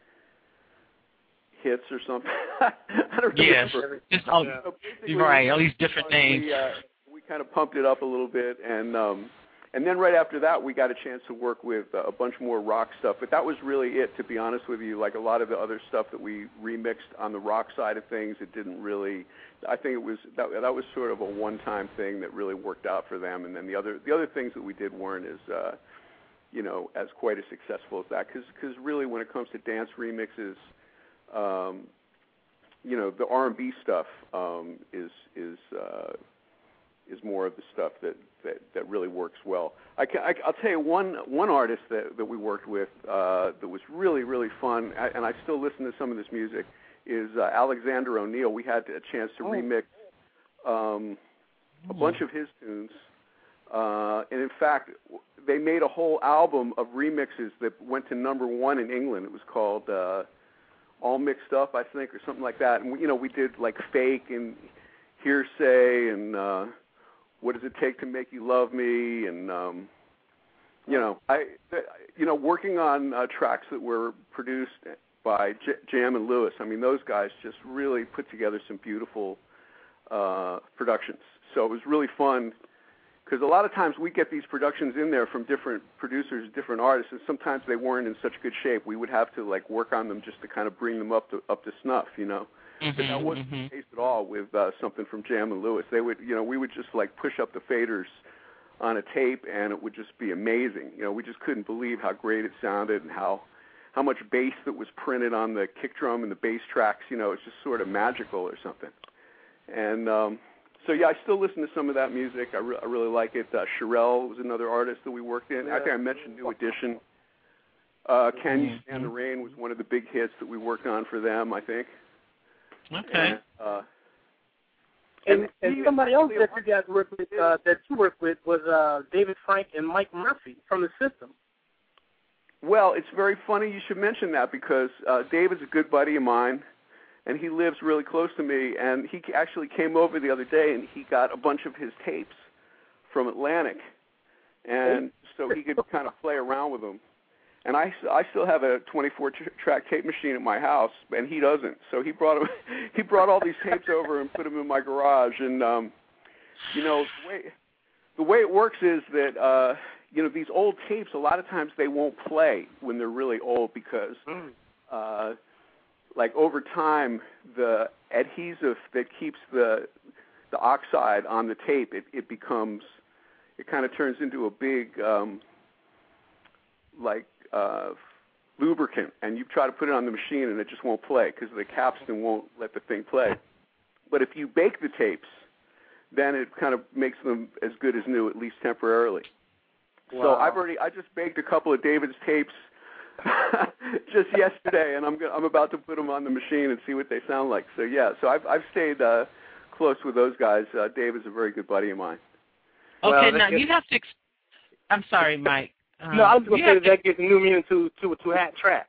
Hits or something. I don't remember. Yes, right, all these different names. We kind of pumped it up a little bit, and then right after that, we got a chance to work with a bunch more rock stuff. But that was really it, to be honest with you. Like a lot of the other stuff that we remixed on the rock side of things, it didn't really. I think it was that was sort of a one-time thing that really worked out for them. And then the other things that we did weren't as as quite as successful as that. Because really, when it comes to dance remixes, the R&B stuff is more of the stuff that really works well. I'll tell you one artist that we worked with that was really, really fun, and I still listen to some of this music, is Alexander O'Neal. We had a chance to remix a bunch of his tunes, and in fact, they made a whole album of remixes that went to #1 in England. It was called All Mixed Up, I think, or something like that. And we did like Fake and Hearsay and What Does It Take to Make You Love Me, and working on tracks that were produced by Jam and Lewis. I mean, those guys just really put together some beautiful productions. So it was really fun because a lot of times we get these productions in there from different producers, different artists, and sometimes they weren't in such good shape. We would have to like work on them just to kind of bring them up to snuff, But that wasn't the case at all with something from Jam and Lewis. They would, we would just like push up the faders on a tape, and it would just be amazing. We just couldn't believe how great it sounded and how how much bass that was printed on the kick drum and the bass tracks. It's just sort of magical or something. And so yeah, I still listen to some of that music. I really like it. Cherelle was another artist that we worked in. I think I mentioned New Edition. Can You Stand the Rain was one of the big hits that we worked on for them, I think. Okay. And somebody else that you guys worked with, that you worked with, was David Frank and Mike Murphy from The System. Well, it's very funny you should mention that because David's a good buddy of mine, and he lives really close to me, and he actually came over the other day, and he got a bunch of his tapes from Atlantic, and so he could kind of play around with them. And I still have a 24-track tape machine at my house, and he doesn't. So he brought all these tapes over and put them in my garage. And the way it works is that these old tapes, a lot of times they won't play when they're really old because like over time the adhesive that keeps the oxide on the tape, it kind of turns into a big lubricant, and you try to put it on the machine and it just won't play because the capstan won't let the thing play. But if you bake the tapes, then it kind of makes them as good as new, at least temporarily. Wow. So I just baked a couple of David's tapes just yesterday, and I'm about to put them on the machine and see what they sound like. So yeah, so I've stayed close with those guys. David's a very good buddy of mine. Okay, now you have to. I'm sorry, Mike. No, I was going to say that gives a new meaning to hat track.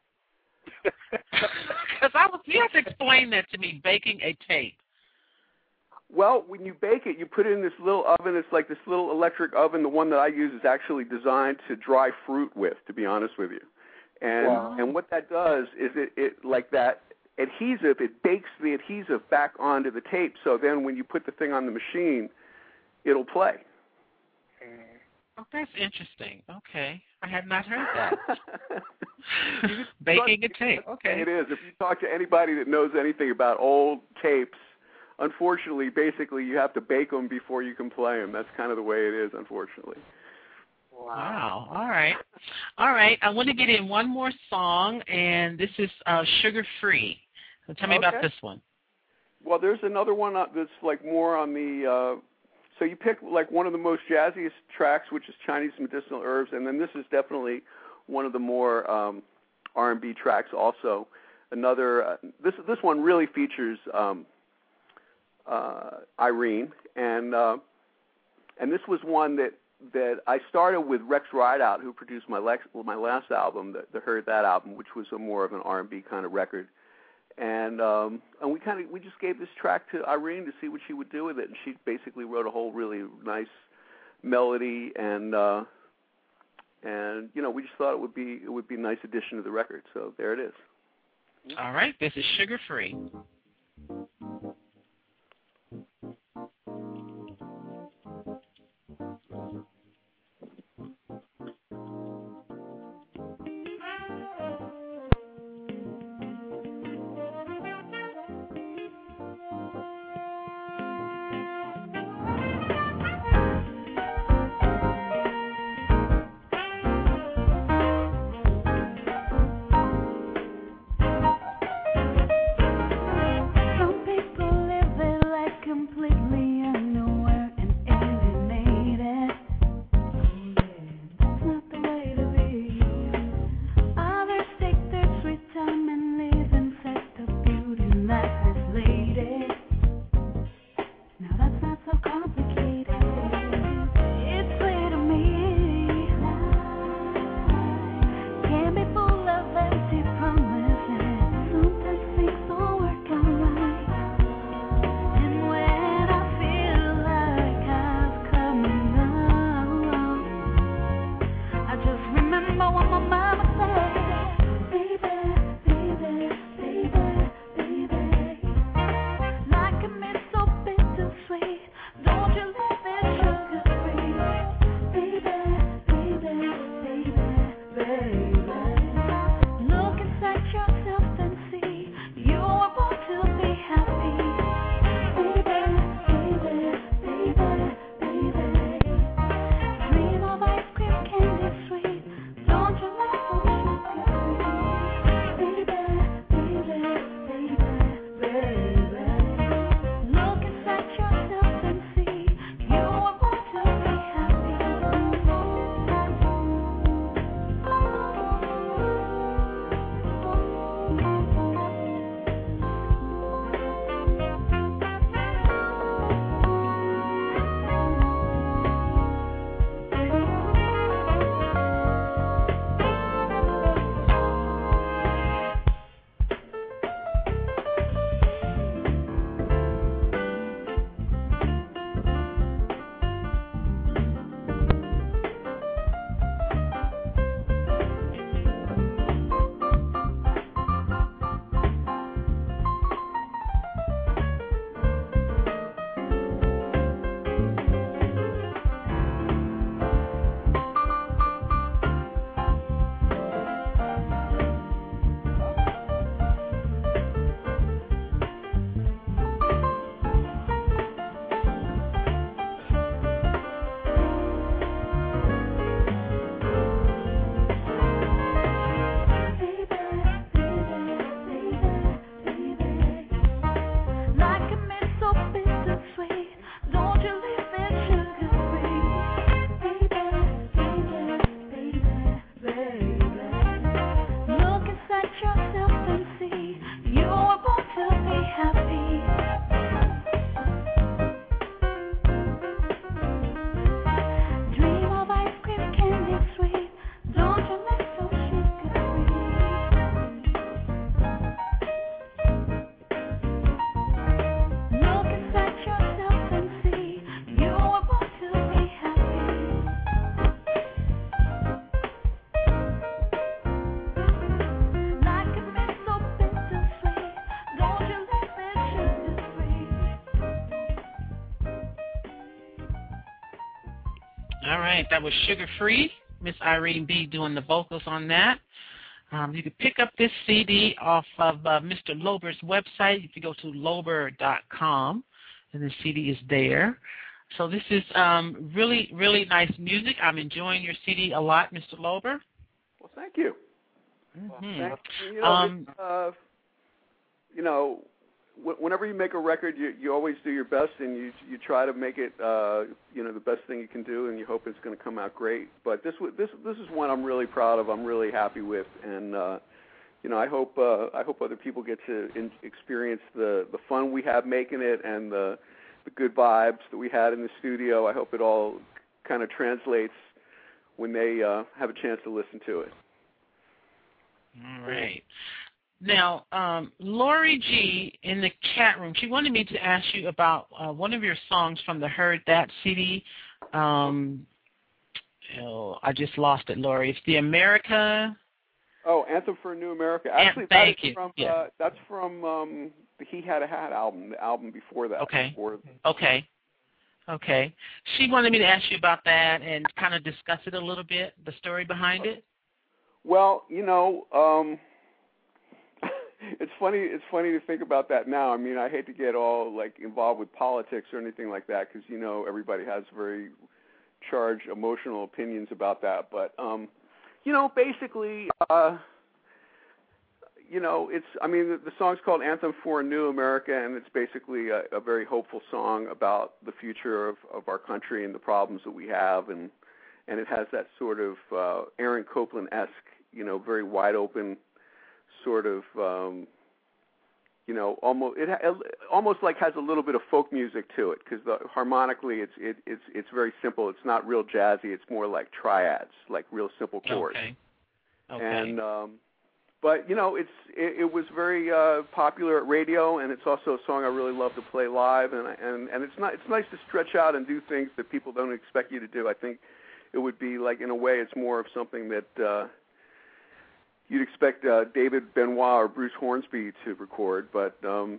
Because you have to explain that to me, baking a tape. Well, when you bake it, you put it in this little oven. It's like this little electric oven. The one that I use is actually designed to dry fruit with, to be honest with you. And and what that does is it like that adhesive, it bakes the adhesive back onto the tape. So then when you put the thing on the machine, it'll play. Oh, that's interesting. Okay. I have not heard that. Baking a tape. Okay. It is. If you talk to anybody that knows anything about old tapes, unfortunately, basically, you have to bake them before you can play them. That's kind of the way it is, unfortunately. Wow. All right. All right. I want to get in one more song, and this is Sugar Free. So tell me about this one. Well, there's another one that's like more on the... So you pick like one of the most jazziest tracks, which is Chinese Medicinal Herbs, and then this is definitely one of the more R&B tracks also. Another this one really features Irene, and this was one that I started with Rex Rideout, who produced my last album, the Heard That album, which was more of an R&B kind of record. And we just gave this track to Irene to see what she would do with it, and she basically wrote a whole really nice melody, and we just thought it would be a nice addition to the record. So there it is. All right, this is Sugar Free. All right, that was Sugar Free. Miss Irene B. doing the vocals on that. You can pick up this CD off of Mr. Lober's website. If you go to lober.com, and the CD is there. So this is really, really nice music. I'm enjoying your CD a lot, Mr. Lober. Well, thank you. Mm-hmm. Well, you know, whenever you make a record, you always do your best, and you try to make it the best thing you can do, and you hope it's going to come out great. But this is one I'm really proud of. I'm really happy with, and I hope other people get to experience the fun we have making it and the good vibes that we had in the studio. I hope it all kind of translates when they have a chance to listen to it. All right. Now, Lori G. in the chat room, she wanted me to ask you about one of your songs from the Heard That CD. I just lost it, Lori. It's the America. Oh, Anthem for a New America. Actually, that's from the He Had a Hat album, the album before that. Okay. Okay. She wanted me to ask you about that and kind of discuss it a little bit, the story behind it. Well, it's funny to think about that now. I mean, I hate to get all involved with politics or anything like that because everybody has very charged emotional opinions about that. But basically, the song's called Anthem for a New America, and it's basically a very hopeful song about the future of our country and the problems that we have, and it has that sort of Aaron Copland-esque, very wide open sort of, almost like has a little bit of folk music to it because harmonically it's very simple. It's not real jazzy. It's more like triads, like real simple chords. Okay. And but it was very popular at radio, and it's also a song I really love to play live. And it's nice to stretch out and do things that people don't expect you to do. I think it would be in a way, it's more of something that you'd expect David Benoit or Bruce Hornsby to record, but it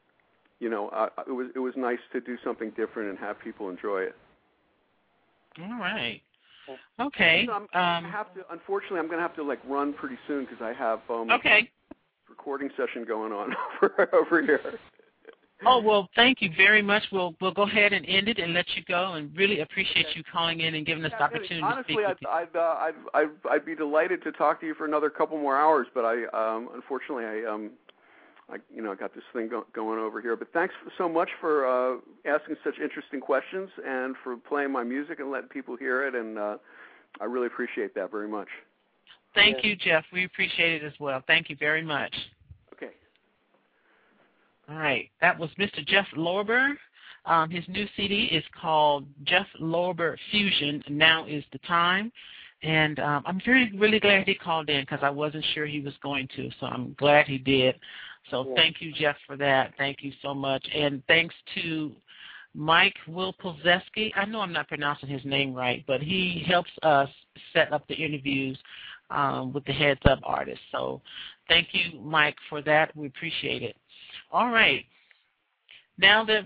was nice to do something different and have people enjoy it. All right. Okay. Unfortunately, I'm going to have to run pretty soon because I have recording session going on over here. Oh, well, thank you very much. We'll go ahead and end it and let you go, and really appreciate you calling in and giving us the opportunity to speak with you. Honestly, I'd be delighted to talk to you for another couple more hours, but unfortunately I got this thing going over here. But thanks so much for asking such interesting questions and for playing my music and letting people hear it, and I really appreciate that very much. Thank you, Jeff. We appreciate it as well. Thank you very much. Okay. All right. That was Mr. Jeff Lorber. His new CD is called Jeff Lorber Fusion, Now is the Time. And I'm really glad he called in because I wasn't sure he was going to, so I'm glad he did. So thank you, Jeff, for that. Thank you so much. And thanks to Mike Wilpolzeski. I know I'm not pronouncing his name right, but he helps us set up the interviews with the Heads Up artists. So thank you, Mike, for that. We appreciate it. All right. Now that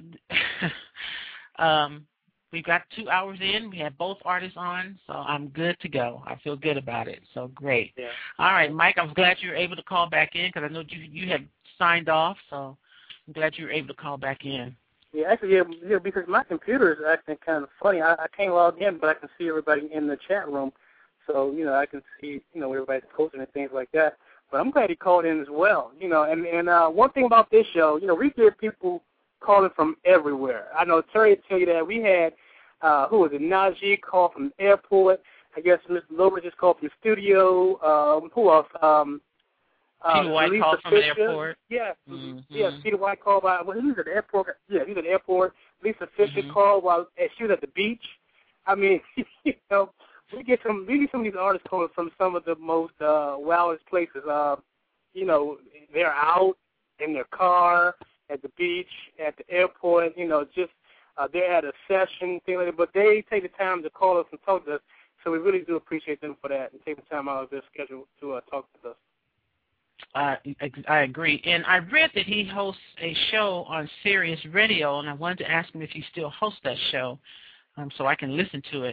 we've got 2 hours in, we have both artists on, so I'm good to go. I feel good about it, so great. Yeah. All right, Mike, I'm glad you were able to call back in because I know you had signed off, so I'm glad you were able to call back in. Yeah, actually, because my computer is acting kind of funny. I can't log in, but I can see everybody in the chat room, so I can see what everybody's posting and things like that. But I'm glad he called in as well. And one thing about this show, we get people calling from everywhere. I know Terry tell you that we had who was it? Najee called from the airport. I guess Mr. Lober just called from the studio. Who else? Peter White called from the airport. Yeah, Peter White called by. Well, he was at the airport. Yeah, he was at the airport. Lisa Fisher called while she was at the beach. I mean, we get some of these artists calling from some of the most wildest places. They're out in their car, at the beach, at the airport. They're at a session, things like that. But they take the time to call us and talk to us. So we really do appreciate them for that and taking the time out of their schedule to talk with us. I agree. And I read that he hosts a show on Sirius Radio, and I wanted to ask him if he still hosts that show so I can listen to it.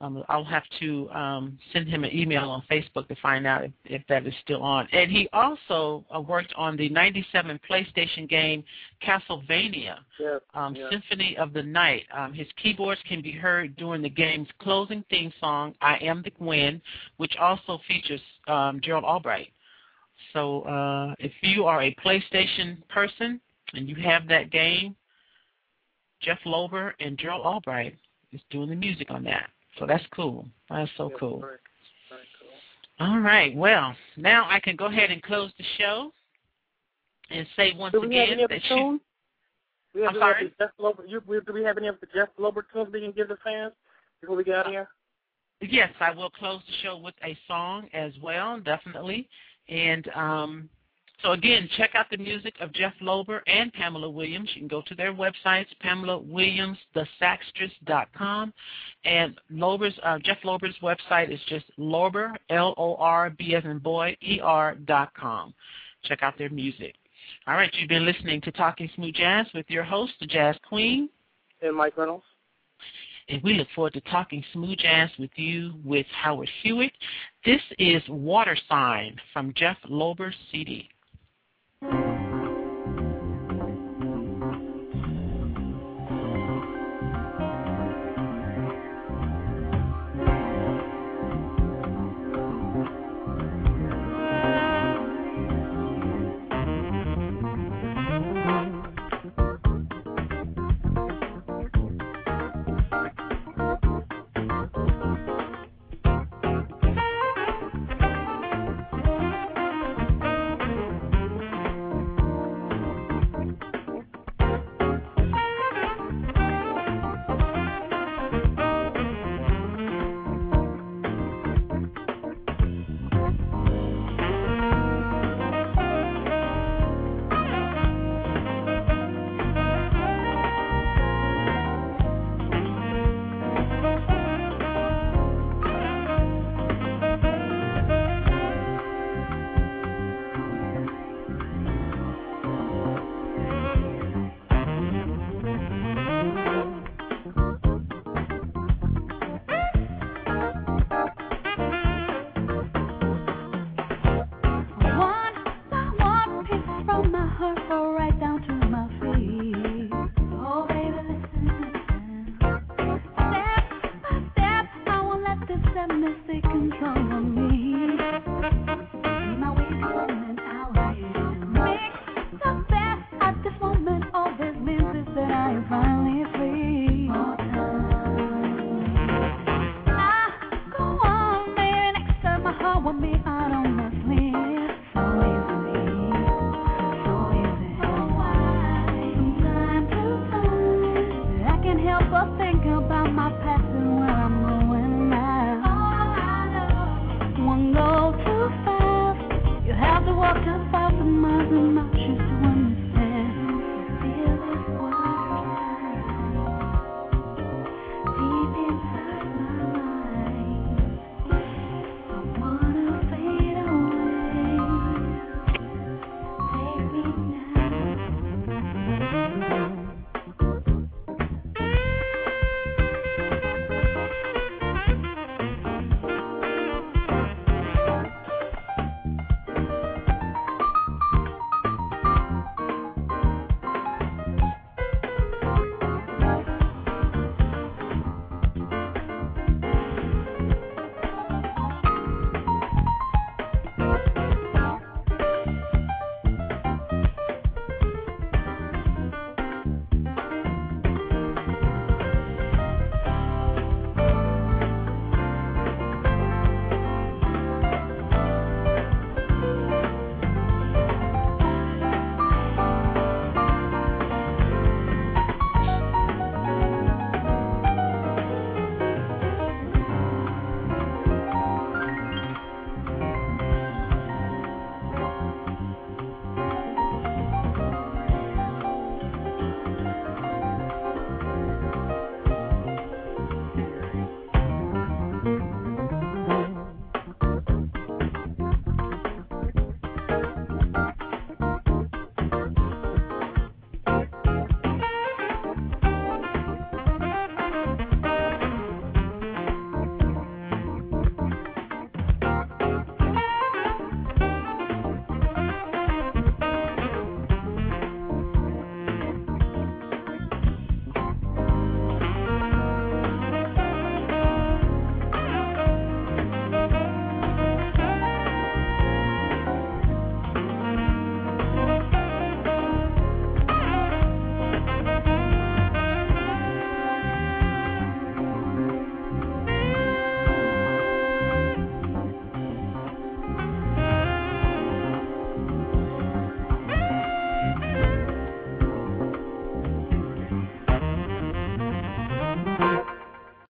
I'll have to send him an email on Facebook to find out if that is still on. And he also worked on the 97 PlayStation game Castlevania, Symphony of the Night. His keyboards can be heard during the game's closing theme song, I Am the Gwen, which also features Gerald Albright. So if you are a PlayStation person and you have that game, Jeff Lober and Gerald Albright is doing the music on that. So that's cool. That's so cool. Very cool. All right. Well, now I can go ahead and close the show and say once again that I'm sorry? Do we have any of the Jeff Lober tunes we can give the fans before we get out of here? Yes, I will close the show with a song as well, definitely. And so, again, check out the music of Jeff Lober and Pamela Williams. You can go to their websites, PamelaWilliamsTheSaxtress.com. And Jeff Lober's website is just Lober, L-O-R-B as in boy, E-R.com. Check out their music. All right, you've been listening to Talking Smooth Jazz with your host, the Jazz Queen. And Mike Reynolds. And we look forward to talking smooth jazz with you with Howard Hewitt. This is Water Sign from Jeff Lober's CD.